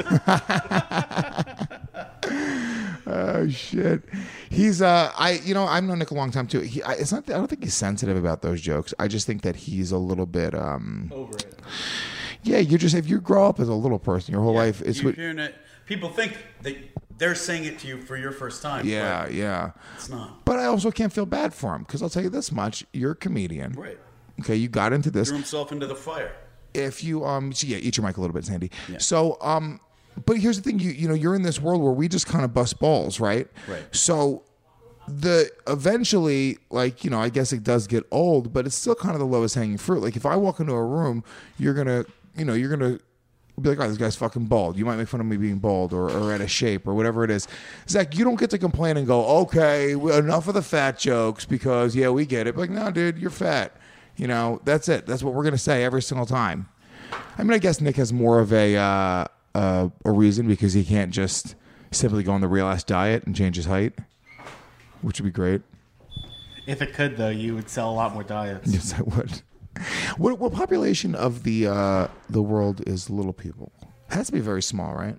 Oh shit. He's I've known Nick a long time too. I don't think he's sensitive about those jokes. I just think that he's a little bit Over it. yeah, if you grow up as a little person your whole life, it's You're what hearing it. People think they're saying it to you for your first time. yeah, but yeah. It's not. But I also can't feel bad for him because I'll tell you this much: you're a comedian, Right. okay? You got into this. Threw himself into the fire. If you eat your mic a little bit, Sandy. Yeah. So but here's the thing: you're in this world where we just kind of bust balls, right? Right. So eventually, like I guess it does get old, but it's still kind of the lowest hanging fruit. Like if I walk into a room, you're gonna be like, oh, this guy's fucking bald. You might make fun of me being bald or out of shape or whatever it is. Zach, you don't get to complain and go, okay, enough of the fat jokes because, yeah, we get it. But like, no, dude, you're fat. That's it. That's what we're going to say every single time. I mean, I guess Nick has more of a reason because he can't just simply go on the Real Ass diet and change his height, which would be great. If it could, though, you would sell a lot more diets. Yes, I would. What population of the world is little people? It has to be very small, right?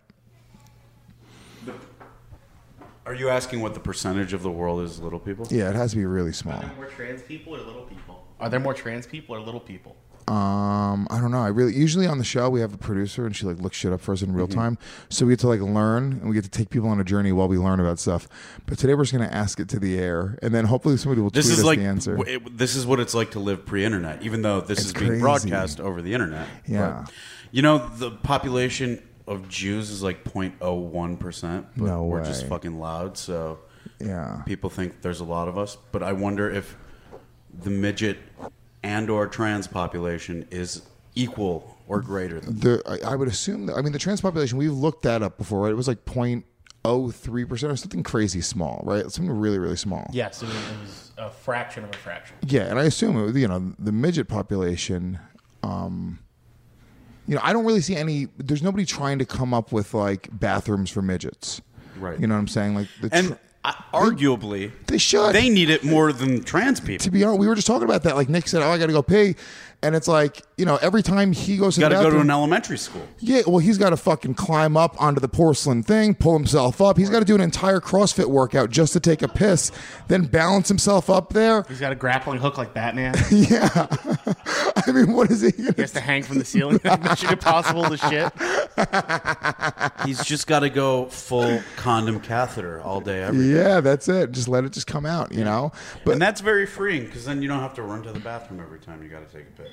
Are you asking what the percentage of the world is little people? Yeah, it has to be really small. Are there more trans people or little people? Are there more trans people or little people? I don't know. Usually on the show we have a producer and she like looks shit up for us in real time, so we get to like learn and we get to take people on a journey while we learn about stuff. But today we're just going to ask it to the air, and then hopefully somebody will tweet us the answer. This is what it's like to live pre-internet, even though this is being crazy. broadcast over the internet. Yeah. But, the population of Jews is like 0.01%. But No we're way. just fucking loud, so Yeah. people think there's a lot of us. But I wonder if the midget and or trans population is equal or greater than. I would assume that. I mean, the trans population, we've looked that up before, right? It was like 0.03% or something crazy small, right? Something really, really small. Yes, it was a fraction of a fraction. Yeah, and I assume it was, the midget population. I don't really see any. There's nobody trying to come up with like bathrooms for midgets. Right. You know what I'm saying? Like Arguably, they should. They need it more than trans people. To be honest, we were just talking about that. Like Nick said, I got to go pee. And it's like, every time he goes to the bathroom. Got to go to an elementary school. Yeah, well, he's got to fucking climb up onto the porcelain thing, pull himself up. He's got to do an entire CrossFit workout just to take a piss, then balance himself up there. He's got a grappling hook like Batman. Yeah. I mean, what is he? He has to hang from the ceiling like Mission Impossible to shit. He's just got to go full condom catheter all day, every day. Yeah, that's it. Just let it just come out, But, and that's very freeing because then you don't have to run to the bathroom every time you got to take a piss.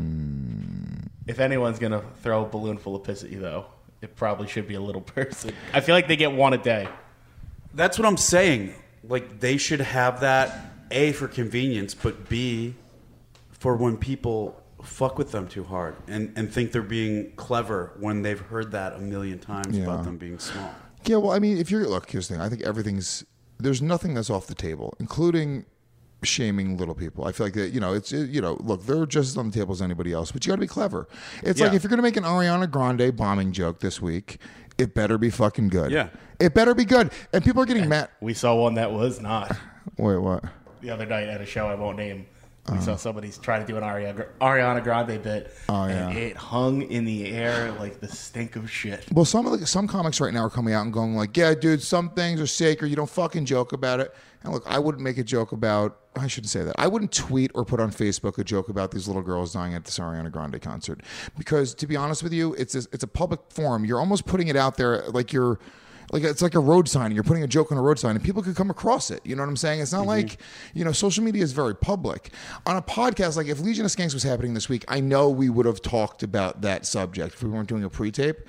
If anyone's going to throw a balloon full of piss at you, though, it probably should be a little person. I feel like they get one a day. That's what I'm saying. Like, they should have that, A, for convenience, but B, for when people fuck with them too hard and think they're being clever when they've heard that a million times about them being small. Yeah, well, I mean, look, here's the thing. I think there's nothing that's off the table, including shaming little people. I feel like that, look, they're just as on the table as anybody else, but you got to be clever. It's like if you're going to make an Ariana Grande bombing joke this week, it better be fucking good. Yeah. It better be good. And people are getting mad. We saw one that was not. Wait, what? The other night at a show I won't name. We saw somebody try to do an Ariana Grande bit, and it hung in the air like the stink of shit. Well, some comics right now are coming out and going like, yeah, dude, some things are sacred. You don't fucking joke about it. And look, I wouldn't make a joke about, I shouldn't say that. I wouldn't tweet or put on Facebook a joke about these little girls dying at this Ariana Grande concert. Because to be honest with you, it's a public forum. You're almost putting it out there like you're... Like it's like a road sign. You're putting a joke on a road sign, and people could come across it. You know what I'm saying? It's not like social media is very public. On a podcast, like if Legion of Skanks was happening this week, I know we would have talked about that subject if we weren't doing a pre-tape.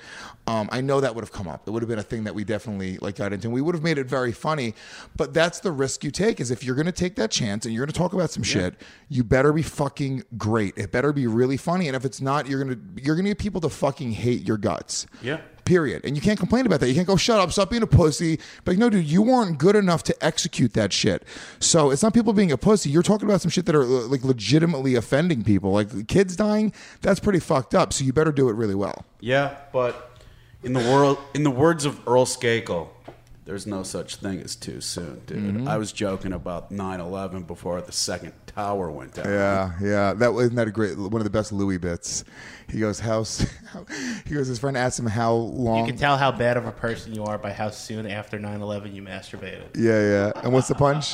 I know that would have come up. It would have been a thing that we definitely got into. We would have made it very funny, but that's the risk you take. Is if you're going to take that chance and you're going to talk about some shit, you better be fucking great. It better be really funny. And if it's not, you're gonna get people to fucking hate your guts. Yeah. Period. And you can't complain about that. You can't go, shut up, stop being a pussy. But no, dude, you weren't good enough to execute that shit. So it's not people being a pussy. You're talking about some shit that are like legitimately offending people. Like kids dying, that's pretty fucked up. So you better do it really well. Yeah, but in the words of Earl Skakel, there's no such thing as too soon, dude. Mm-hmm. I was joking about 9/11 before the second tower went down. Yeah. Isn't that a great, one of the best Louis bits? He goes, his friend asked him how long. You can tell how bad of a person you are by how soon after 9/11 you masturbated. Yeah. And what's the punch?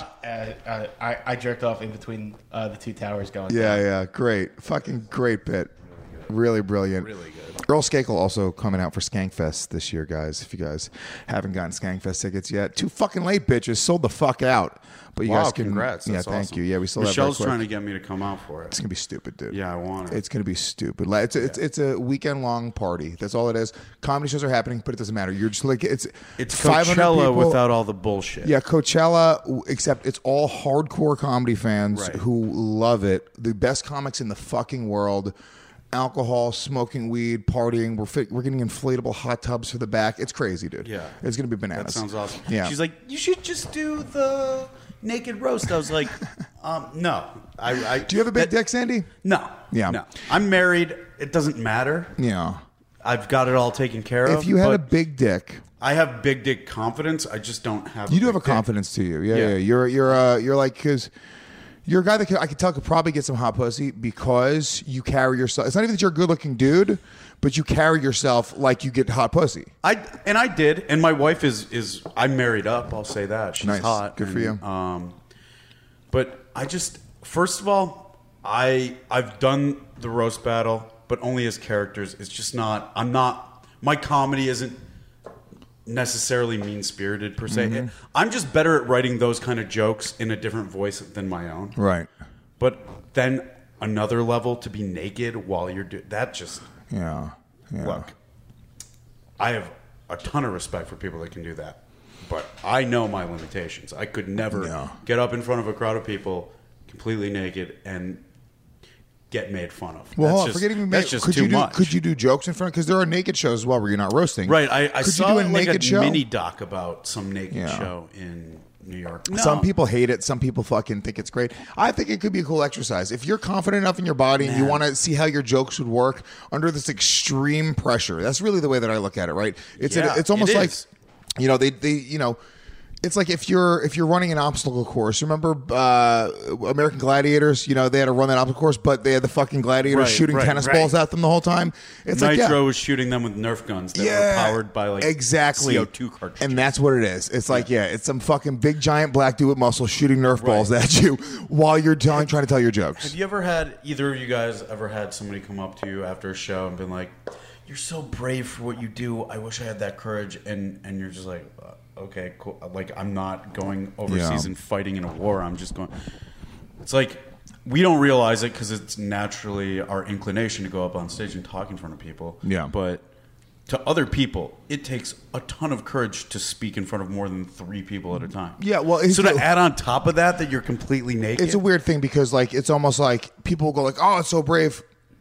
I jerked off in between the two towers going down. Yeah. Great. Fucking great bit. Really brilliant. Really good. Earl Skakel also coming out for Skankfest this year, guys. If you guys haven't gotten Skankfest tickets yet, too fucking late, bitches. Sold the fuck out. But you guys can. Congrats. Yeah, That's thank awesome. you. Yeah, we still Michelle's have. trying to get me to come out for it. It's gonna be stupid, dude. Yeah, I want it. It's gonna be stupid. It's a weekend long party. That's all it is. Comedy shows are happening, but it doesn't matter. You're just like it's 500 Coachella people. without all the bullshit. Yeah, Coachella, except it's all hardcore comedy fans who love it. The best comics in the fucking world. Alcohol, smoking weed, partying. We're getting inflatable hot tubs for the back. It's crazy, dude. Yeah. It's going to be bananas. That sounds awesome. Yeah. She's like, you should just do the naked roast. I was like, no. Do you have a big dick, Sandy? No. Yeah. No. I'm married. It doesn't matter. Yeah. I've got it all taken care of. If you had a but big dick, I have big dick confidence. I just don't have. you do have a big dick. confidence to you. Yeah. You're like, because you're a guy that I could tell could probably get some hot pussy because you carry yourself. It's not even that you're a good looking dude, but you carry yourself like you get hot pussy. I did, and my wife is I'm married up. I'll say that she's Nice. hot. Good for you. But I just first of all, I've done the roast battle, but only as characters. It's just not. I'm not. My comedy isn't necessarily mean-spirited per se. Mm-hmm. I'm just better at writing those kind of jokes in a different voice than my own. Right. But then another level to be naked while you're doing that just Yeah. look. I have a ton of respect for people that can do that, but I know my limitations. I could never get up in front of a crowd of people completely naked and get made fun of. Well, That's hold on, just, forget even that's make, just could too you do, much. Could you do jokes in front? Because there are naked shows as well where you're not roasting. Right. I could saw you do a like naked a show? mini doc about some naked Yeah. show in New York. No. Some people hate it. Some people fucking think it's great. I think it could be a cool exercise. If you're confident enough in your body and you want to see how your jokes would work under this extreme pressure, that's really the way that I look at it, right? It's Yeah, it's almost it like, is. you know, they you know, it's like if you're running an obstacle course. Remember American Gladiators? You know, they had to run that obstacle course, but they had the fucking gladiators Right, shooting right, tennis right. balls at them the whole time. It's Nitro like, yeah. was shooting them with Nerf guns that were powered by like exactly CO2 cartridges. and that's what it is. It's like it's some fucking big giant black dude with muscles shooting Nerf balls at you while you're trying to tell your jokes. Have you ever had either of you guys ever had somebody come up to you after a show and been like, "You're so brave for what you do. I wish I had that courage," and you're just like, "Okay, cool. Like I'm not going overseas Yeah. and fighting in a war. I'm just going." It's like we don't realize it because it's naturally our inclination to go up on stage and talk in front of people. Yeah. But to other people, it takes a ton of courage to speak in front of more than 3 people at a time. Yeah, well, so to add on top of that you're completely naked. It's a weird thing because like it's almost like people go like, "Oh, it's so brave."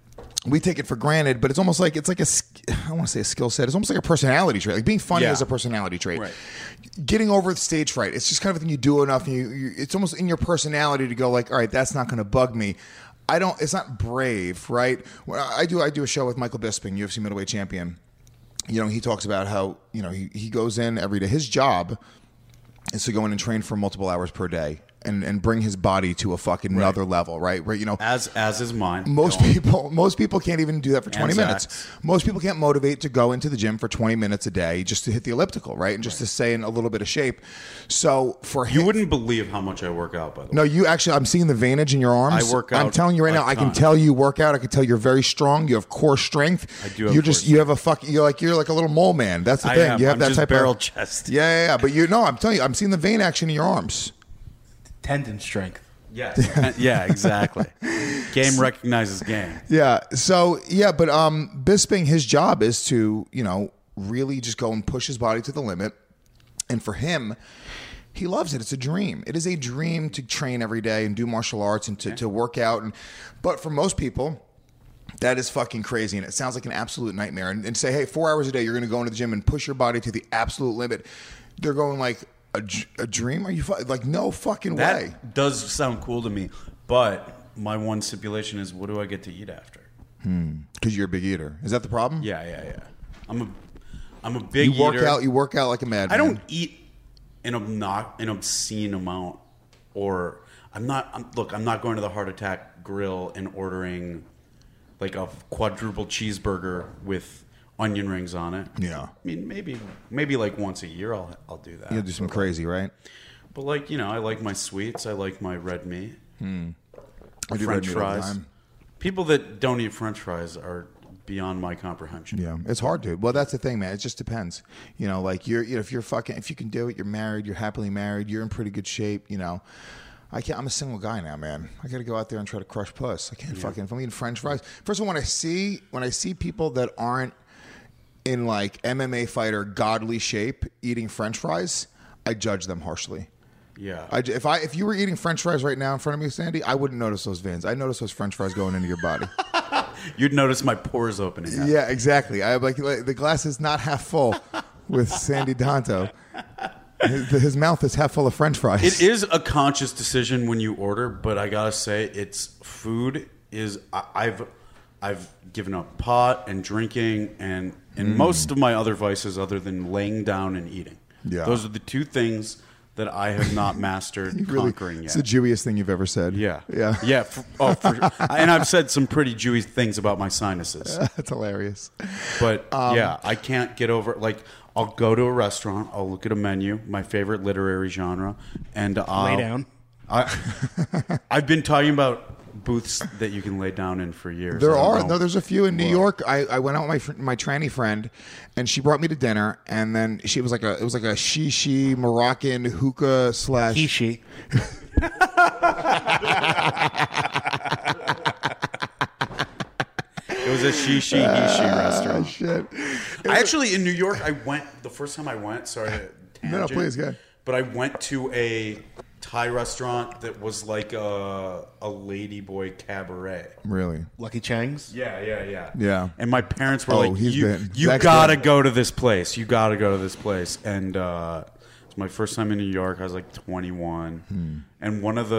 We take it for granted, but it's almost like I don't want to say a skill set. It's almost like a personality trait. Like being funny Yeah. is a personality trait. Right. Getting over the stage fright. It's just kind of a thing you do enough, and you it's almost in your personality to go like, all right, that's not going to bug me. It's not brave, right? When I do a show with Michael Bisping, UFC middleweight champion. You know, he talks about how he goes in every day. His job is to go in and train for multiple hours per day. And bring his body to a fucking another level, right? Right, as is mine. Most people can't even do that for 20 And minutes. Zach's. Most people can't motivate to go into the gym for 20 minutes a day just to hit the elliptical, right? And just to stay in a little bit of shape. So for him, You wouldn't believe how much I work out, by the way. no, you actually, I'm seeing the veinage in your arms. I work I'm out telling you right a now, I can ton. tell you work out. I can tell you're very strong. You have core strength. I do have You're core just, you have a fucking, you're like a little mole man. That's the I thing. am. You have I'm that just type barrel of chest. Yeah. But I'm telling you, I'm seeing the vein action in your arms. Tendon strength. Yes. Yeah, exactly. Game recognizes game. Yeah. So but Bisping, his job is to really just go and push his body to the limit, and for him, he loves it. It's a dream. It is a dream to train every day and do martial arts and to work out. But for most people, that is fucking crazy, and it sounds like an absolute nightmare. And say, hey, 4 hours a day, you're going to go into the gym and push your body to the absolute limit. They're going like a dream. Are you like no fucking way? That does sound cool to me, but my one stipulation is, what do I get to eat after? Because you're a big eater. Is that the problem? Yeah. I'm a big You work eater. out. You work out like a madman. I don't eat an obscene amount, or I'm not going to the Heart Attack Grill and ordering like a quadruple cheeseburger with onion rings on it. Yeah. I mean, maybe like once a year I'll do that. You'll do some crazy, right? But like, I like my sweets. I like my red meat. I do French red meat all the fries. time. People that don't eat French fries are beyond my comprehension. Yeah, it's hard, dude. Well, that's the thing, man. It just depends. Like if you can do it, you're married, you're happily married, you're in pretty good shape. I'm a single guy now, man. I got to go out there and try to crush puss. I can't if I'm eating French fries. First of all, when I see people that aren't in like MMA fighter godly shape eating French fries, I judge them harshly. Yeah. If you were eating French fries right now in front of me, Sandy, I wouldn't notice those veins. I'd notice those French fries going into your body. You'd notice my pores opening up. Yeah, exactly. I like the glass is not half full with Sandy Danto. His mouth is half full of French fries. It is a conscious decision when you order, but I gotta say, I've given up pot and drinking and most of my other vices other than laying down and eating. Yeah. Those are the two things that I have not mastered conquering yet. It's the Jewiest thing you've ever said. Yeah. Yeah. Yeah. And I've said some pretty Jewy things about my sinuses. That's hilarious. But I can't get over, like, I'll go to a restaurant, I'll look at a menu, my favorite literary genre, and I'll Lay down. I've been talking about booths that you can lay down in for years. There I don't are. know. No, there's a few in New York. I went out with my tranny friend, and she brought me to dinner, and then it was like a shishi Moroccan hookah slash Kishi. It was a shishi restaurant. shit. I actually, in New York, the first time I went, sorry, No, please, go ahead. but I went to a Thai restaurant that was like a ladyboy cabaret. Really? Lucky Chang's. Yeah. Yeah. And my parents were Oh, like, he's been- "You Zach's gotta been- go to this place. You gotta go to this place." And it's my first time in New York. I was like 21, and one of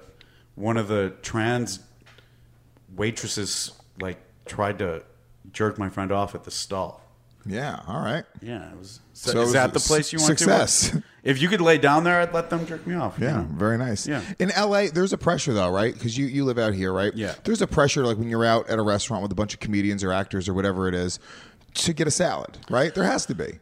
the trans waitresses like tried to jerk my friend off at the stall. Yeah. All right. Yeah, it was. So is it that the was place you went success. to? If you could lay down there, I'd let them jerk me off. you Yeah, know? very nice. Yeah. In LA, there's a pressure though, right? Because you live out here, right? Yeah. There's a pressure like when you're out at a restaurant with a bunch of comedians or actors or whatever it is to get a salad, right? There has to be.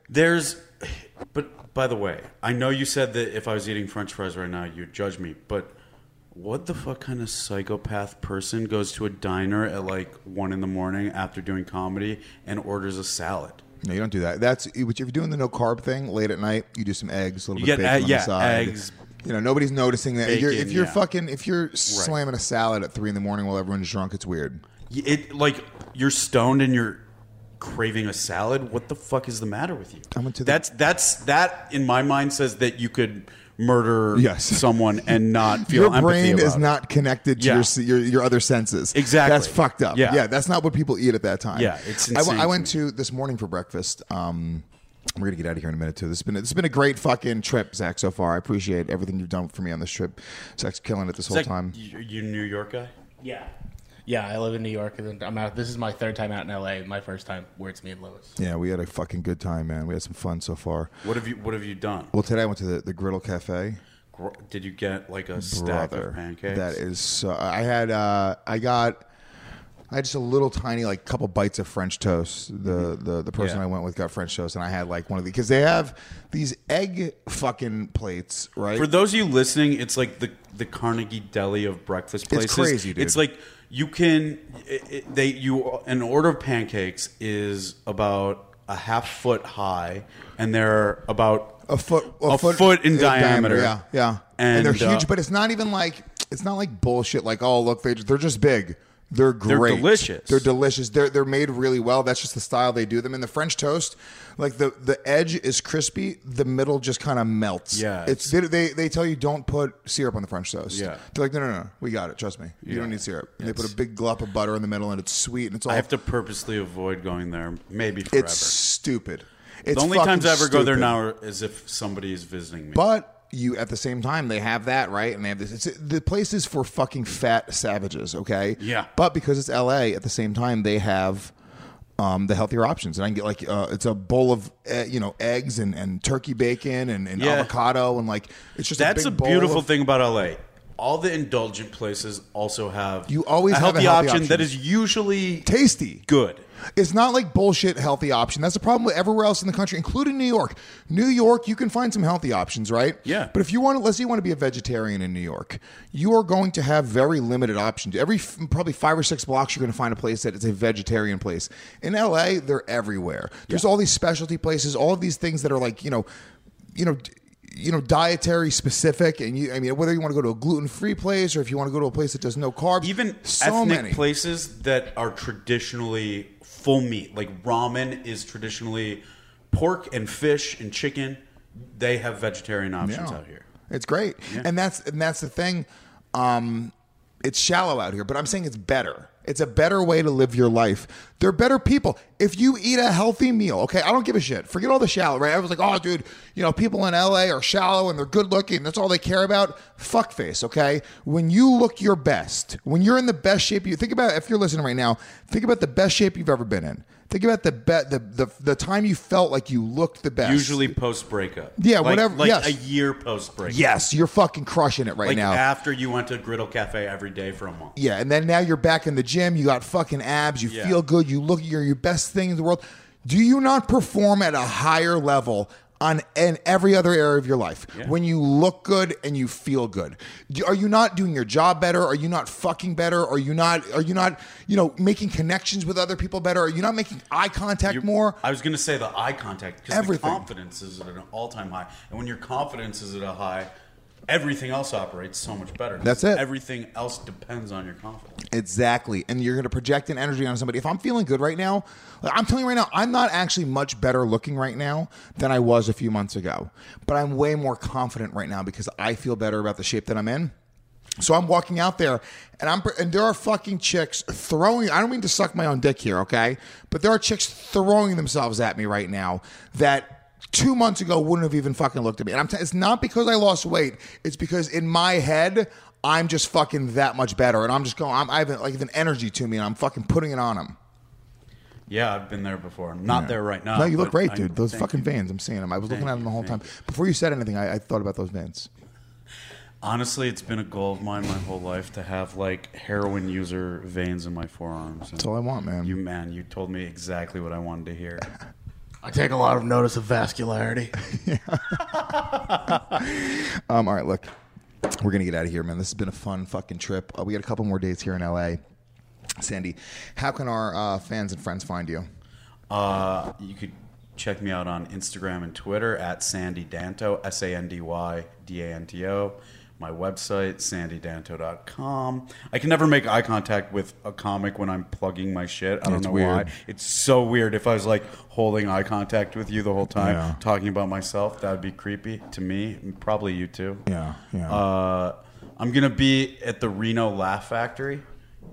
But by the way, I know you said that if I was eating French fries right now, you'd judge me. But what the fuck kind of psychopath person goes to a diner at like 1 a.m. after doing comedy and orders a salad? No, you don't do that. That's if you're doing the no carb thing late at night. You do some eggs, a little You bit get of bacon on the side. eggs. You know, nobody's noticing that. Bacon, If you're slamming a salad at 3 a.m. while everyone's drunk, it's weird. It like you're stoned and you're craving a salad. What the fuck is the matter with you? I went to the- That in my mind says that you could murder Yes. someone and not feel Your empathy brain is about it. not connected to your other senses. Exactly. That's fucked up. Yeah. That's not what people eat at that time. Yeah, it's I insane went to to this morning for breakfast. We're gonna get out of here in a minute too. This has been a great fucking trip, Zach. So far, I appreciate everything you've done for me on this trip. Zach's killing it this whole Zach, time. You New York guy? Yeah, I live in New York, and I'm out. This is my third time out in LA. My first time where it's me and Lewis. Yeah, we had a fucking good time, man. We had some fun so far. What have you done? Well, today I went to the Griddle Cafe. Did you get like a stack of pancakes? That is so. I got just a little tiny like couple bites of French toast. The person Yeah. I went with got French toast, and I had like one of these because they have these egg fucking plates, right? For those of you listening, it's like the Carnegie Deli of breakfast places. crazy, dude. It's like you can an order of pancakes is about a half foot high, and they're about a foot in diameter. Yeah. And they're And, huge, but it's not like bullshit. Like, oh look, they're just big. They're great. delicious. They're delicious. They're made really well. That's just the style they do them. In the French toast, like the edge is crispy, the middle just kind of melts. Yeah, they tell you don't put syrup on the French toast. Yeah. They're like, no, we got it. Trust me, you don't need syrup. And they put a big glop of butter in the middle, and it's sweet, and it's all. I have to purposely avoid going there, maybe forever. It's stupid. It's the only fucking times I ever go there stupid. now is if somebody is visiting me. But you, at the same time, they have that, right? And they have this. The place is for fucking fat savages, okay? Yeah. But because it's LA, at the same time, they have the healthier options. And I can get like it's a bowl of eggs and turkey bacon and Yeah. avocado and like it's just That's a a big bowl beautiful of- thing about LA. All the indulgent places also have You always a have a healthy healthy option that option. is usually tasty. good. It's not like bullshit healthy option. That's the problem with everywhere else in the country, including New York. New York, you can find some healthy options, right? Yeah. But if you want to, let's say you want to be a vegetarian in New York, you are going to have very limited options. Probably 5 or 6 blocks, you're going to find a place that is a vegetarian place. In LA, they're everywhere. There's all these specialty places, all of these things that are like, dietary specific, and whether you want to go to a gluten-free place or if you want to go to a place that does no carbs, Even so ethnic many places that are traditionally full meat, like ramen is traditionally pork and fish and chicken. They have vegetarian options out here. It's great, and that's the thing. It's shallow out here, but I'm saying it's better. It's a better way to live your life. They're better people. If you eat a healthy meal, okay, I don't give a shit. Forget all the shallow, right? I was like, oh, dude, people in LA are shallow and they're good looking. That's all they care about. Fuckface, okay? When you look your best, when you're in the best shape, think about, if you're listening right now, think about the best shape you've ever been in. Think about the time you felt like you looked the best. Usually post breakup. Yeah, whatever. Like Yes. a year post breakup. Yes, you're fucking crushing it right Like now. after you went to Griddle Cafe every day for a month. Yeah, and then now you're back in the gym. You got fucking abs. You Yeah. feel good. You look, you're your best thing in the world. Do you not perform at a higher level in every other area of your life? Yeah. When you look good and you feel good, are you not doing your job better? Are you not fucking better? Are you not making connections with other people better? Are you not making eye contact more? I was going to say the eye contact because the Everything. confidence is at an all-time high. And when your confidence is at a high, everything else operates so much better. That's it. Everything else depends on your confidence. Exactly. And you're going to project an energy on somebody. If I'm feeling good right now, I'm telling you right now, I'm not actually much better looking right now than I was a few months ago. But I'm way more confident right now because I feel better about the shape that I'm in. So I'm walking out there, and there are fucking chicks throwing. I don't mean to suck my own dick here, okay? But there are chicks throwing themselves at me right now that 2 months ago wouldn't have even fucking looked at me. And it's not because I lost weight. It's because in my head, I'm just fucking that much better, and I'm just going. I have like an energy to me, and I'm fucking putting it on them. Yeah, I've been there before. I'm not there right now. No, you look but great, dude. Those fucking veins, I'm seeing them. I was looking at them the whole time. Before you said anything, I thought about those veins. Honestly, it's been a goal of mine my whole life to have like heroin user veins in my forearms. That's all I want, man. You told me exactly what I wanted to hear. I take a lot of notice of vascularity. All right, look, we're gonna get out of here, man. This has been a fun fucking trip. We got a couple more days here in LA. Sandy, how can our fans and friends find you? You could check me out on Instagram and Twitter at Sandy Danto, SandyDanto. My website, sandydanto.com. I can never make eye contact with a comic when I'm plugging my shit. I don't know weird. why. It's so weird. If I was like holding eye contact with you the whole time, Yeah. talking about myself, that would be creepy to me. And probably you too. Yeah. I'm going to be at the Reno Laugh Factory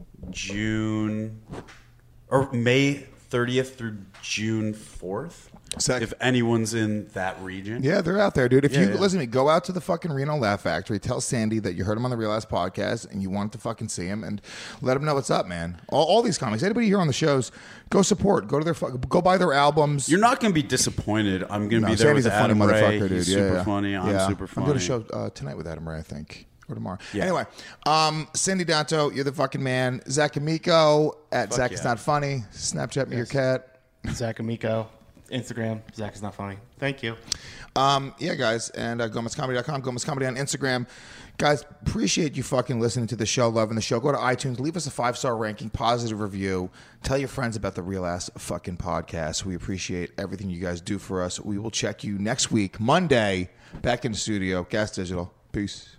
May 30th through June 4th. Sick. If anyone's in that region. Yeah, they're out there, dude. If you Yeah. listen to me, go out to the fucking Reno Laugh Factory. Tell Sandy that you heard him on the Real Ass podcast and you wanted to fucking see him, and let him know what's up, man. All these comics, anybody here on the shows, go support. Go to go buy their albums. You're not going to be disappointed. I'm going to No, be there Sandy's with a funny Adam Ray. motherfucker, dude. He's Yeah, super yeah. funny. I'm Yeah. super funny. I'm doing a show tonight with Adam Ray, I think. Or tomorrow. Yeah. Anyway, Sandy Danto, you're the fucking man. Zach Amico at Zach is yeah. Not Funny. Snapchat me your cat. Zach Amico, Instagram. Zach is not funny. Thank you. Yeah, guys, and GomezComedy.com, Gomez Comedy on Instagram. Guys, appreciate you fucking listening to the show, loving the show. Go to iTunes, leave us a 5-star ranking, positive review. Tell your friends about the Real Ass fucking podcast. We appreciate everything you guys do for us. We will check you next week, Monday, back in the studio. Gas Digital. Peace.